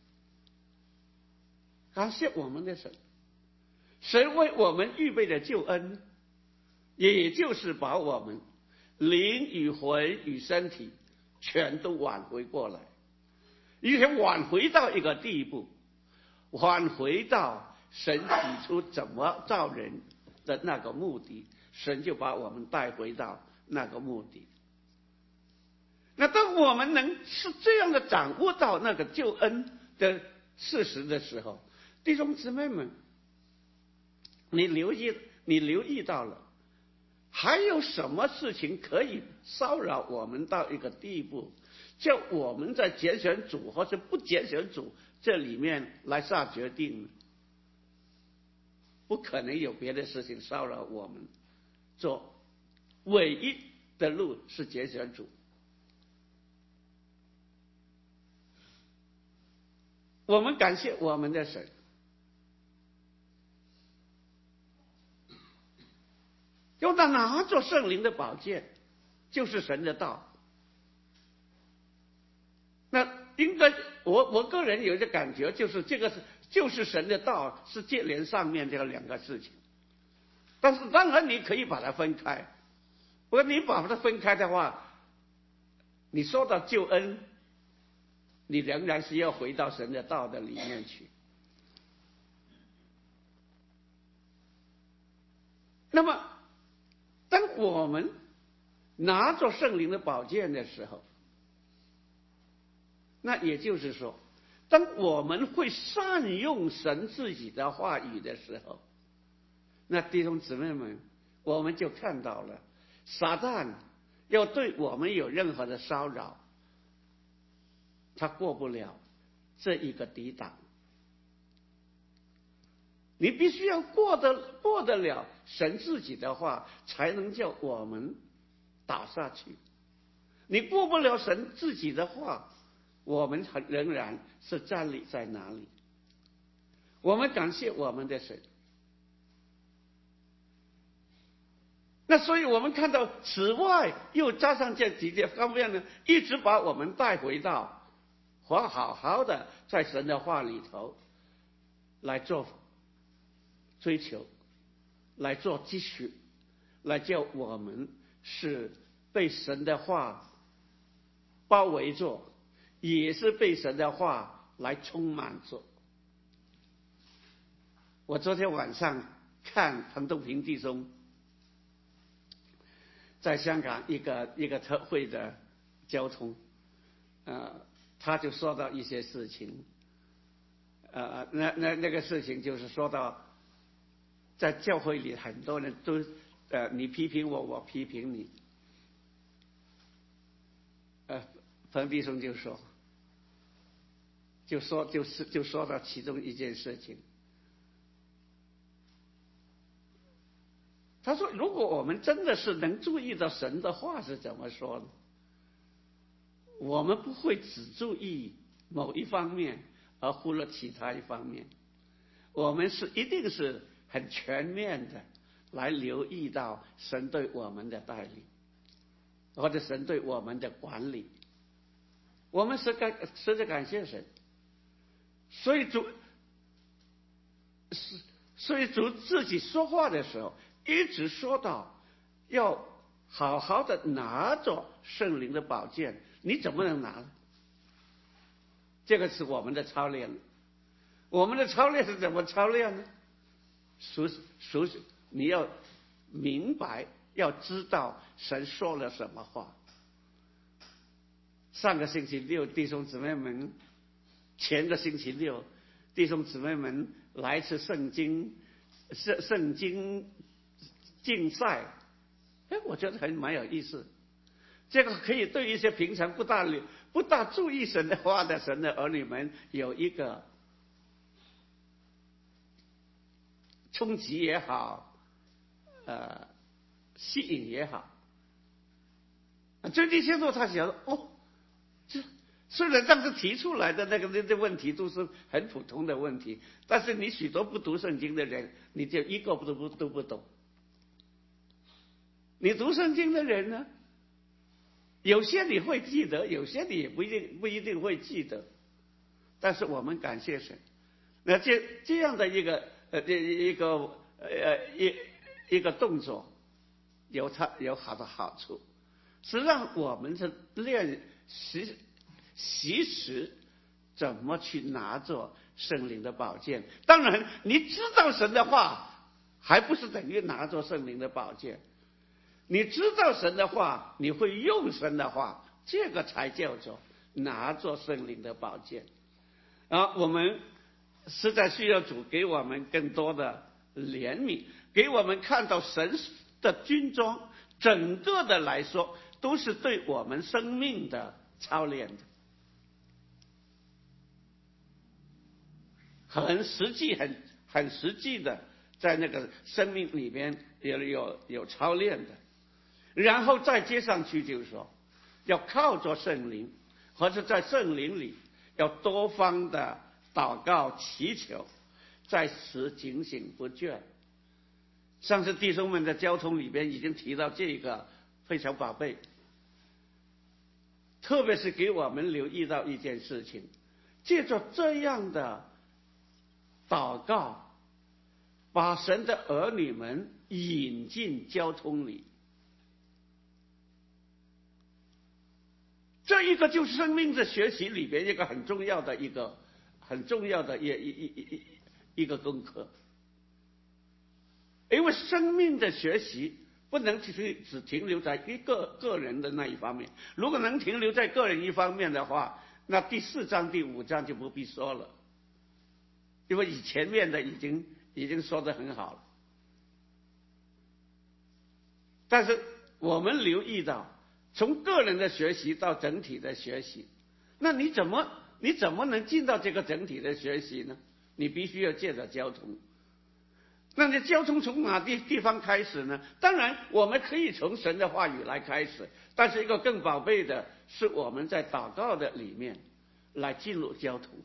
感谢我们的神，神为我们预备的救恩，也就是把我们灵与魂与身体全都挽回过来，而且挽回到一个地步，挽回到神起初怎么造人的那个目的，神就把我们带回到那个目的。那当我们能是这样的掌握到那个救恩的事实的时候，弟兄姊妹们，你留意你留意到了，还有什么事情可以骚扰我们到一个地步，叫我们在拣选主或是不拣选主这里面来下决定呢？不可能有别的事情骚扰我们，做唯一的路是拣选主。我们感谢我们的神，就他拿着圣灵的宝剑，就是神的道。那应该我我个人有一个感觉，就是这个是就是神的道是接连上面这两个事情。但是当然你可以把它分开，不过你把它分开的话，你说到救恩，你仍然是要回到神的道的里面去。那么当我们拿着圣灵的宝剑的时候，那也就是说，当我们会善用神自己的话语的时候，那弟兄姊妹们，我们就看到了撒旦要对我们有任何的骚扰，他过不了这一个抵挡。你必须要过得过得了神自己的话，才能叫我们打下去。你过不了神自己的话， 我们仍然是站立在哪里？我们感谢我们的神。那所以我们看到此外又加上这几个方面呢，一直把我们带回到我好好的在神的话里头来做追求，来做积蓄，来叫我们是被神的话包围着，也是被神的话来充满着。我昨天晚上看彭东平弟兄在香港一个一个特会的交通，呃，他就说到一些事情，呃，那那那个事情就是说到，在教会里很多人都，呃，你批评我，我批评你，呃，彭弟兄就说，就说就是就说到其中一件事情。他说：“如果我们真的是能注意到神的话是怎么说的，我们不会只注意某一方面而忽略其他一方面，我们是一定是很全面的来留意到神对我们的带领，或者神对我们的管理。我们是感是在感谢神，所以主，所以主自己说话的时候。”一直说到要好好的拿着圣灵的宝剑，你怎么能拿呢？这个是我们的操练。我们的操练是怎么操练呢？熟熟你要明白，要知道神说了什么话。上个星期六，弟兄姊妹们，前个星期六，弟兄姊妹们来自圣经圣圣经竞赛，哎，我觉得还蛮有意思。这个可以对一些平常不大不大注意神的话的神的儿女们有一个冲击也好，呃，吸引也好。最低限度他想哦，这虽然当时提出来的那个那个问题都是很普通的问题，但是你许多不读圣经的人，你就一个都不都不懂。你读圣经的人呢，有些你会记得，有些你也不一定不一定会记得。但是我们感谢神，那这这样的一个呃这一个呃一一个动作，有它有好的好处，是让我们是练习习时怎么去拿着圣灵的宝剑。当然，你知道神的话，还不是等于拿着圣灵的宝剑。你知道神的话，你会用神的话，这个才叫做拿着圣灵的宝剑。啊，我们实在需要主给我们更多的怜悯，给我们看到神的军装，整个的来说都是对我们生命的操练的，很实际、很很实际的，在那个生命里边有有有操练的。然后再接上去就是说，要靠着圣灵，或者在圣灵里要多方的祷告祈求，在此警醒不倦。上次弟兄们的交通里边已经提到这个非常宝贝，特别是给我们留意到一件事情，借着这样的祷告，把神的儿女们引进交通里。这一个就是生命的学习里边一个很重要的一个很重要的一一一一一个功课，因为生命的学习不能只只停留在一个个人的那一方面。如果能停留在个人一方面的话，那第四章第五章就不必说了，因为以前面的已经已经说得很好了。但是我们留意到，从个人的学习到整体的学习，那你怎么你怎么能进到这个整体的学习呢？你必须要借着交通。那你交通从哪地地方开始呢？当然我们可以从神的话语来开始，但是一个更宝贝的是我们在祷告的里面， 来进入交通。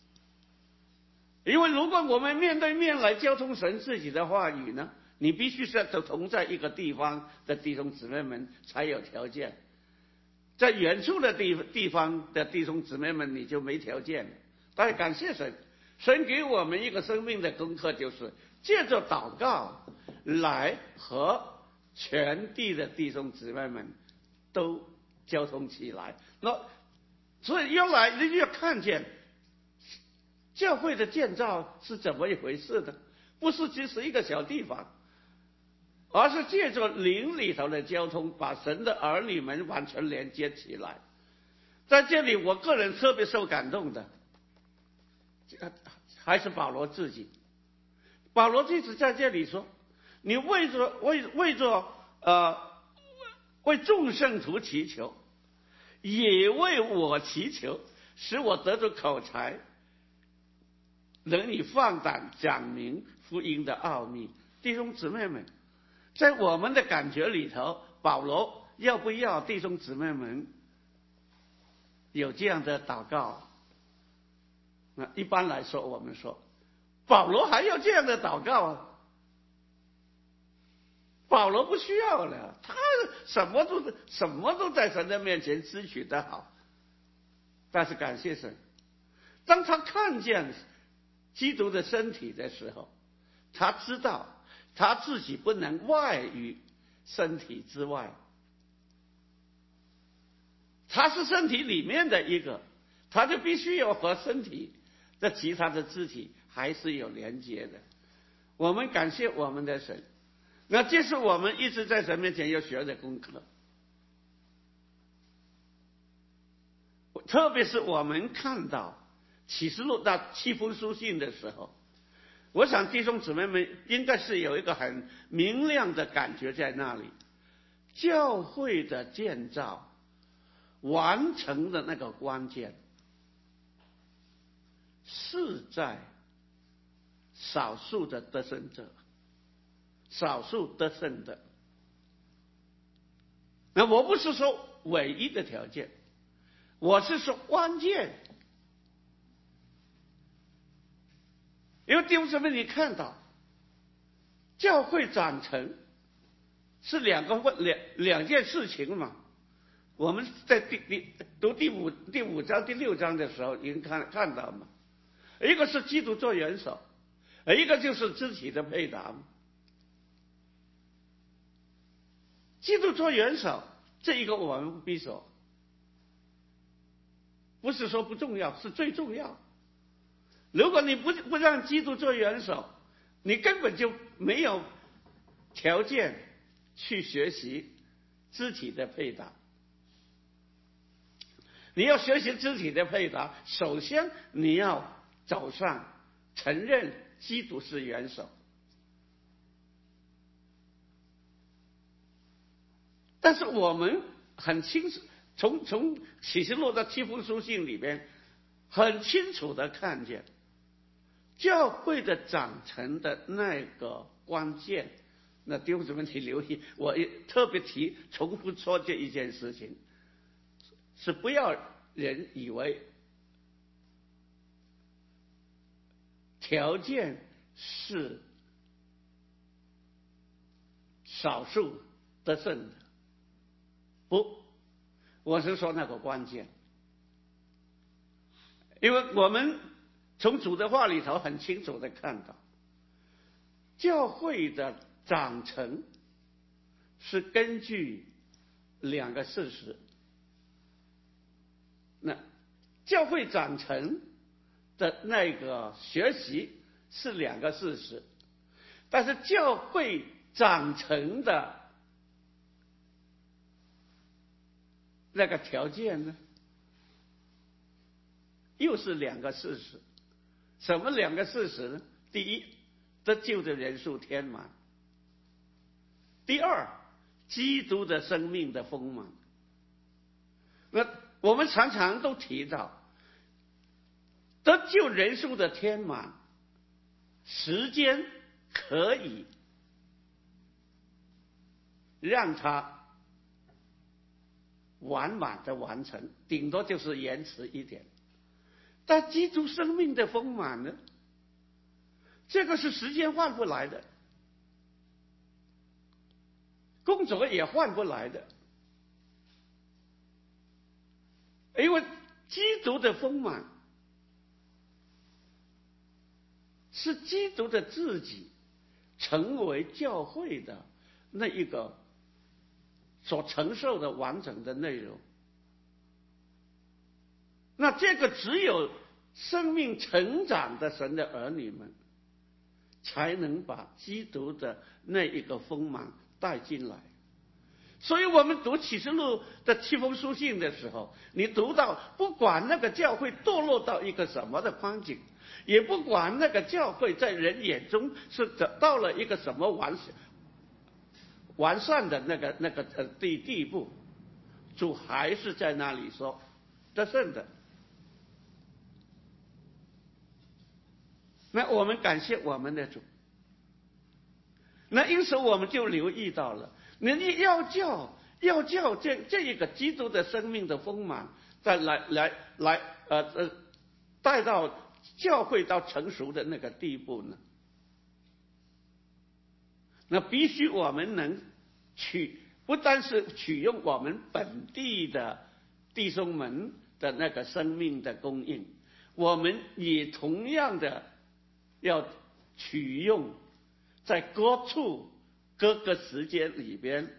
因为如果我们面对面来交通神自己的话语呢，你必须是同在一个地方的弟兄姊妹们才有条件，在远处的地地方的弟兄姊妹们你就没条件了。但是感谢神，神给我们一个生命的功课，就是借着祷告来和全地的弟兄姊妹们都交通起来。那所以要来，你就要看见教会的建造是怎么一回事的，不是只是一个小地方，而是借着灵里头的交通，把神的儿女们完全连接起来。在这里，我个人特别受感动的，还是保罗自己。保罗自己在这里说：“你为着为为着呃为众圣徒祈求，也为我祈求，使我得着口才，能以放胆讲明福音的奥秘。”弟兄姊妹们，在我们的感觉里头，保罗要不要弟兄姊妹们有这样的祷告？那一般来说，我们说保罗还要这样的祷告啊？保罗不需要了，他什么都什么都在神的面前支取得好。但是感谢神，当他看见基督的身体的时候，他知道他自己不能外于身体之外，他是身体里面的一个，他就必须要和身体的其他的肢体还是有连接的。我们感谢我们的神，那这是我们一直在神面前要学的功课。特别是我们看到启示录到七封书信的时候，我想弟兄姊妹们应该是有一个很明亮的感觉在那里。教会的建造完成的那个关键是在少数的得胜者，少数得胜的。那我不是说唯一的条件，我是说关键。因为弟兄姊妹，你看到教会长成是两个两两件事情嘛？我们在第第读第五第五章第六章的时候已经看看到嘛，一个是基督做元首，一个就是肢体的配搭。基督做元首这一个我们不必说，不是说不重要，是最重要。如果你不不让基督做元首，你根本就没有条件去学习肢体的配搭。你要学习肢体的配搭，首先你要走上承认基督是元首。但是我们很清楚，从从启示录到七封书信里边，很清楚的看见教会的长成的那个关键。那弟兄姊妹，你留意，我也特别提重复说这一件事情，是不要人以为条件是少数得胜的，不，我是说那个关键。因为我们从主的话里头很清楚的看到，教会的长成是根据两个事实。那教会长成的那个学习是两个事实，但是教会长成的那个条件呢，又是两个事实。什么两个事实呢？第一，得救的人数填满；第二，基督的生命的丰满。那我们常常都提到得救人数的填满，时间可以让它完满的完成，顶多就是延迟一点。 但基督生命的丰满呢？这个是时间换不来的，工作也换不来的，因为基督的丰满是基督的自己成为教会的那一个所承受的完整的内容。那这个只有生命成长的神的儿女们才能把基督的那一个丰满带进来。所以我们读启示录的七封书信的时候，你读到不管那个教会堕落到一个什么的光景，也不管那个教会在人眼中是得到了一个什么完善完善的那个那个呃地地步，主还是在那里说得胜的。那我们感谢我们的主，那因此我们就留意到了，你要叫要叫这这一个基督的生命的丰满，再来来来呃呃带到教会到成熟的那个地步呢，那必须我们能取，不单是取用我们本地的弟兄们的那个生命的供应，我们也同样的要取用在各处各个时间里边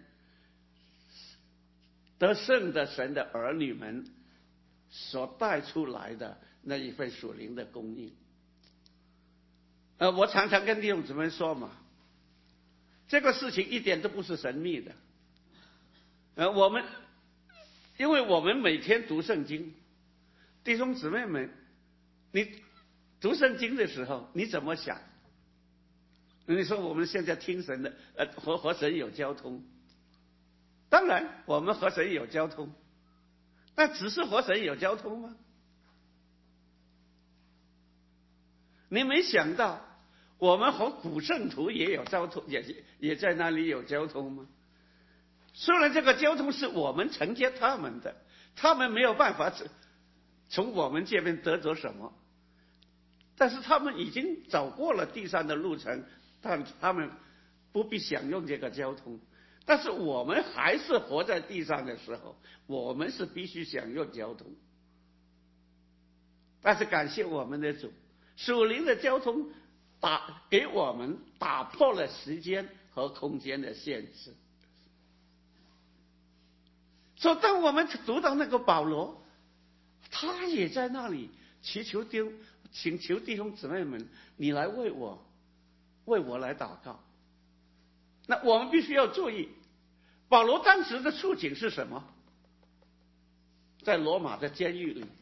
得胜的神的儿女们所带出来的那一份属灵的供应。呃，我常常跟弟兄姊妹说嘛，这个事情一点都不是神秘的。呃，我们因为我们每天读圣经，弟兄姊妹们，你读圣经的时候你怎么想？你说我们现在听神的，呃，和和神有交通，当然我们和神有交通，那只是和神有交通吗？你没想到我们和古圣徒也有交通，也也在那里有交通吗？虽然这个交通是我们承接他们的，他们没有办法从我们这边得着什么，但是他们已经走过了地上的路程，但他们不必享用这个交通。但是我们还是活在地上的时候，我们是必须享用交通。但是感谢我们的主，属灵的交通打给我们打破了时间和空间的限制。所以当我们读到那个保罗，他也在那里祈求弟请求弟兄姊妹们，你来为我为我来祷告。那我们必须要注意，保罗当时的处境是什么？在罗马的监狱里。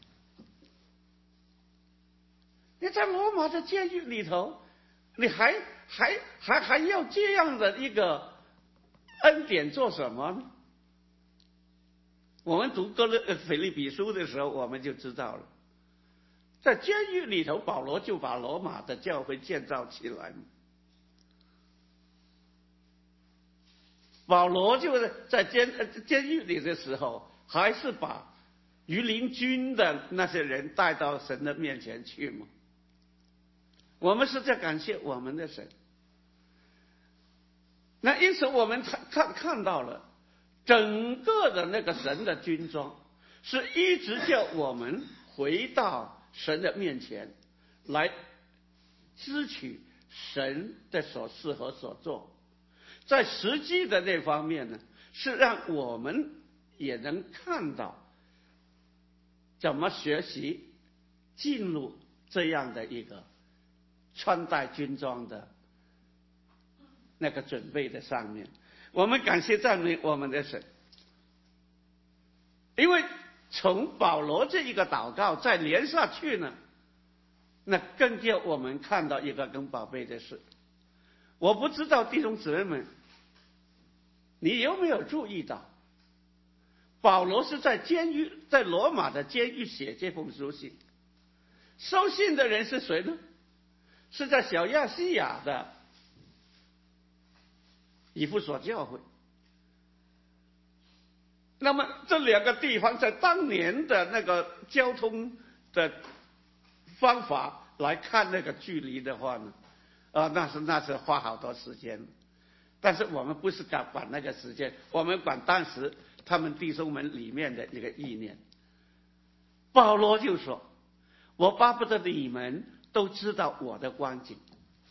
你在罗马的监狱里头，你还还还还要这样的一个恩典做什么呢？我们读哥勒腓立比书的时候，我们就知道了，在监狱里头，保罗就把罗马的教会建造起来。保罗就是在监监狱里的时候，还是把御林军的那些人带到神的面前去嘛。我们是在感谢我们的神。那因此我们看看看到了整个的那个神的军装，是一直叫我们回到神的面前来支取神的所事和所做。在实际的那方面呢，是让我们也能看到怎么学习进入这样的一个穿戴军装的那个准备的上面。我们感谢赞美我们的神，因为从保罗这一个祷告再连下去呢，那更叫我们看到一个更宝贝的事。我不知道弟兄姊妹们，你有没有注意到，保罗是在监狱，在罗马的监狱写这封书信，收信的人是谁呢？是在小亚细亚的以弗所教会。那么这两个地方在当年的那个交通的方法来看那个距离的话呢，啊，那是那是花好多时间。但是我们不是管管那个时间，我们管当时他们弟兄们里面的那个意念。保罗就说：“我巴不得你们都知道我的光景。”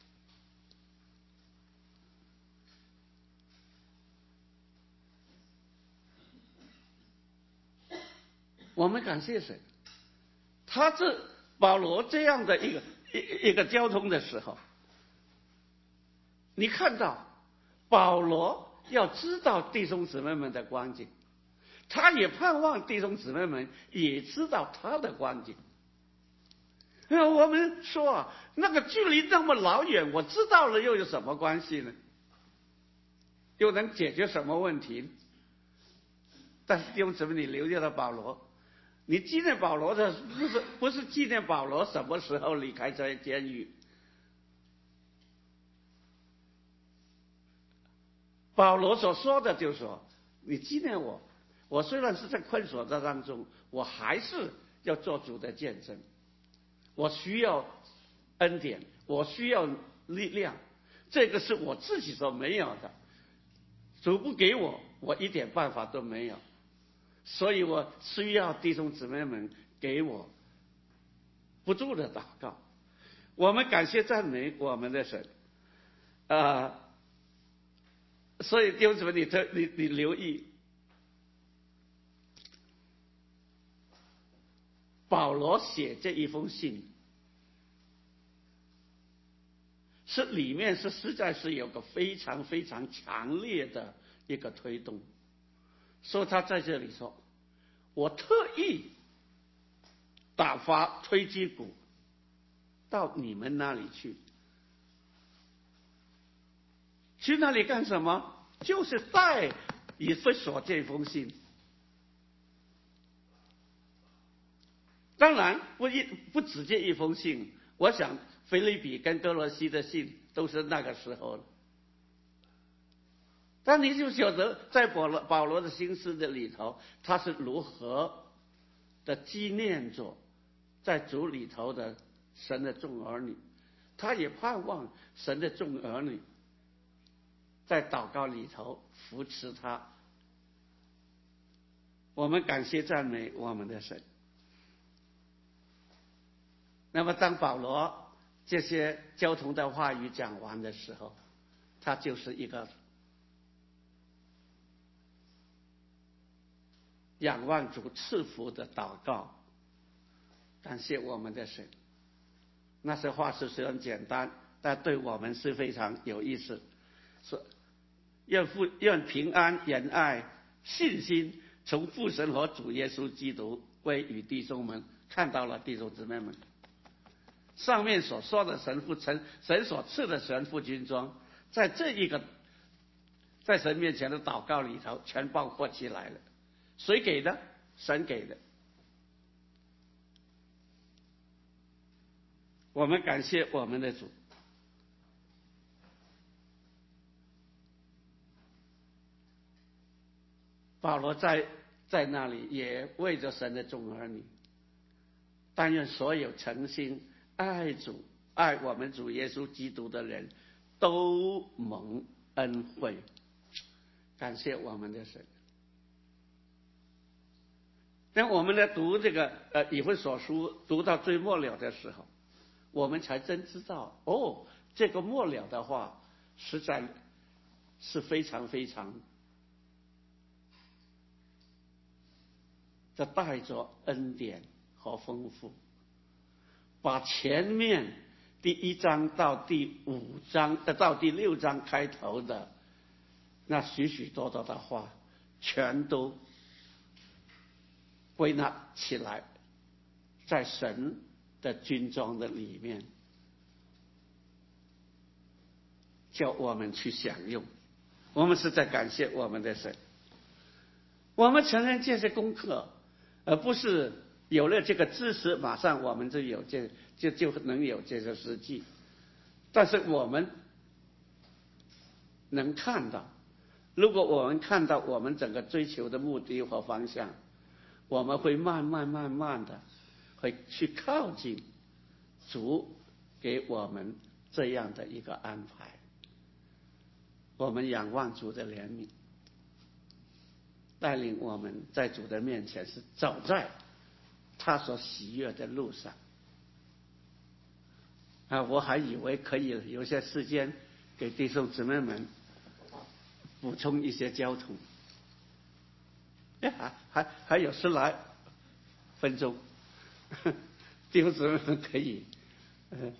我们感谢神，他这保罗这样的一个一一个交通的时候，你看到保罗要知道弟兄姊妹们的光景，他也盼望弟兄姊妹们也知道他的光景。我们说啊，那个距离那么老远，我知道了又有什么关系呢？又能解决什么问题呢？但是弟兄姊妹，你留意到保罗，你纪念保罗的不是不是纪念保罗什么时候离开这监狱。保罗所说的就是说，你纪念我，我虽然是在困锁的当中，我还是要做主的见证。我需要恩典，我需要力量，这个是我自己所没有的，主不给我，我一点办法都没有，所以我需要弟兄姊妹们给我不住的祷告。我们感谢赞美我们的神啊、呃！所以弟兄姊妹，你特你你留意，保罗写这一封信，是里面是实在是有个非常非常强烈的一个推动。所以他在这里说，我特意打发推基鼓到你们那里去。去那里干什么？就是带以弗所这封信。当然不一不止这一封信，我想腓立比跟哥罗西的信都是那个时候的。但你就晓得，在保罗保罗的心思的里头，他是如何的纪念着在主里头的神的众儿女，他也盼望神的众儿女在祷告里头扶持他。我们感谢赞美我们的神。那么当保罗这些交通的话语讲完的时候，他就是一个仰望主赐福的祷告。感谢我们的神。那些话是虽然简单，但对我们是非常有意思。说愿父愿平安仁爱信心从父神和主耶稣基督归于弟兄们。看到了弟兄姊妹们，上面所说的神父神神所赐的神父军装，在这一个在神面前的祷告里头全包括起来了。谁给的？神给的。我们感谢我们的主。保罗在在那里也为着神的众儿女，但愿所有诚心爱主爱我们主耶稣基督的人都蒙恩惠。感谢我们的神。当我们来读这个呃以弗所书读到最末了的时候，我们才真知道，哦，这个末了的话实在是非常非常这带着恩典和丰富，把前面第一章到第五章呃到第六章开头的那许许多多的话，全都归纳起来，在神的军装的里面，叫我们去享用。我们是在感谢我们的神。我们承认这些功课，而不是有了这个知识，马上我们就有这就就能有这个实际。但是我们能看到，如果我们看到我们整个追求的目的和方向，我们会慢慢慢慢的会去靠近主给我们这样的一个安排。我们仰望主的怜悯，带领我们在主的面前是走在他所喜悦的路上。啊，我还以为可以有些时间给弟兄姊妹们补充一些交通，哎，还还还有十来分钟，弟兄姊妹们可以，嗯。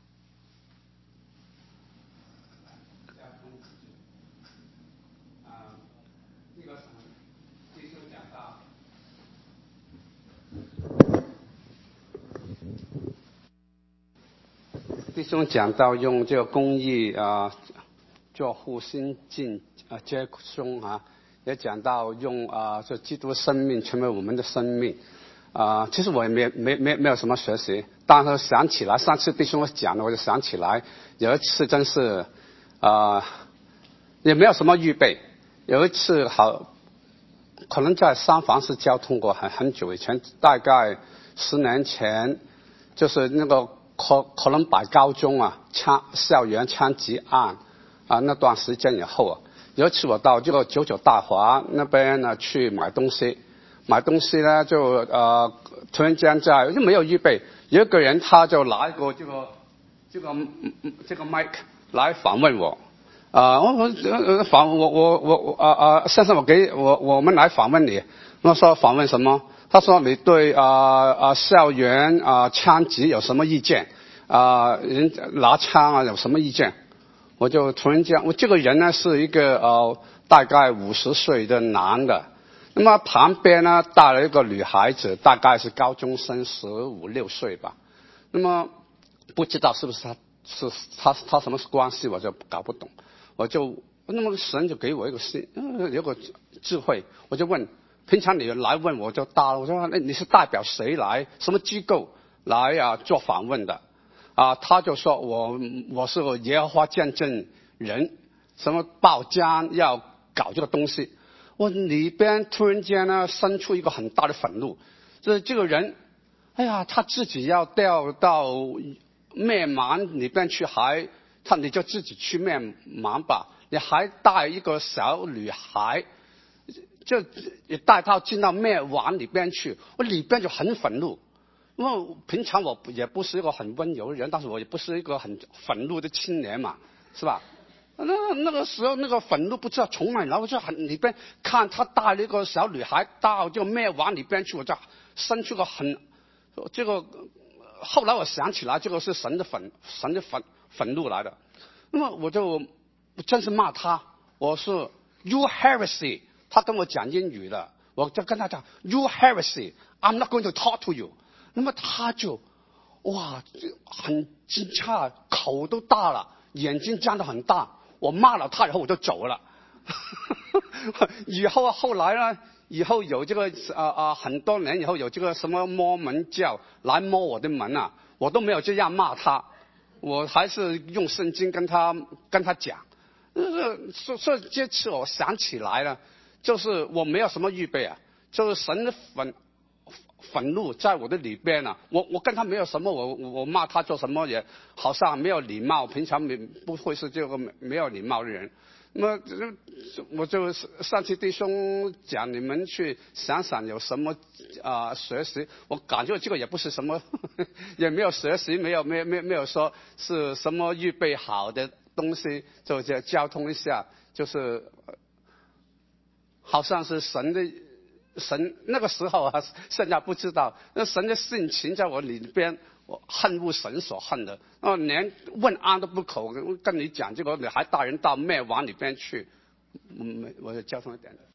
弟兄讲到用这个公益啊做护心镜啊接胸啊，也讲到用啊这基督生命成为我们的生命啊。其实我也没没没没有什么学习，但是想起来上次弟兄讲的，我就想起来有一次真是啊也没有什么预备，有一次好可能在三藩市交通过很很久以前，大概十年前，就是那个。可可能把高中啊枪校园枪击案啊那段时间以后啊，有一次我到这个九九大华那边呢去买东西，买东西呢就呃突然间在就没有预备，有一个人他就拿一个这个这个这个麦克来访问我啊，我我访我我我啊啊先生我给我我们来访问你，我说访问什么？他说你对啊啊校园啊枪击有什么意见啊？人拿枪啊有什么意见？我就突然间，我这个人呢是一个呃大概五十岁的男的，那么旁边呢带了一个女孩子，大概是高中生十五六岁吧。那么不知道是不是他是他他什么关系，我就搞不懂。我就那么神就给我一个心有个智慧，我就问。平常你来问我就答了，我说那你是代表谁来，什么机构来啊做访问的啊？他就说我我是个耶和华见证人，什么报章要搞这个东西。我里边突然间呢生出一个很大的愤怒，就是这个人，哎呀，他自己要调到灭盲里边去，还他你就自己去灭盲吧，你还带一个小女孩。就也带他进到灭亡里边去，我里边就很愤怒。因为平常我也不是一个很温柔的人，但是我也不是一个很愤怒的青年嘛，是吧？那那个时候那个愤怒不知道从哪来，我就很里边看他带了一个小女孩到这个灭亡里边去，我就生出个很这个。后来我想起来，这个是神的愤神的愤愤怒来的。那么我就真是骂他，我是 You heresy。他跟我讲英语的，我就跟他讲 You heresy, I'm not going to talk to you。 那么他就哇很惊诧，口都大了，眼睛张得很大。我骂了他以后我就走了。以后后来呢，以后有这个啊啊很多年以后有这个什么摸门教来摸我的门啊，我都没有这样骂他，我还是用圣经跟他跟他讲。所所以这次我想起来了。就是我没有什么预备啊，就是神的愤愤怒在我的里边啊，我我跟他没有什么，我我骂他做什么也好像没有礼貌，平常没不会是这个没有礼貌的人。那么我就上次弟兄讲你们去想想有什么啊、呃、学习，我感觉这个也不是什么，也没有学习，没有没有没有没有说是什么预备好的东西，就就交通一下，就是。好像是神的神那个时候啊，现在不知道。那神的性情在我里边，我恨恶神所恨的。那连问安都不口，跟你讲这个，你还带人到灭亡里边去，嗯，我就交通一点。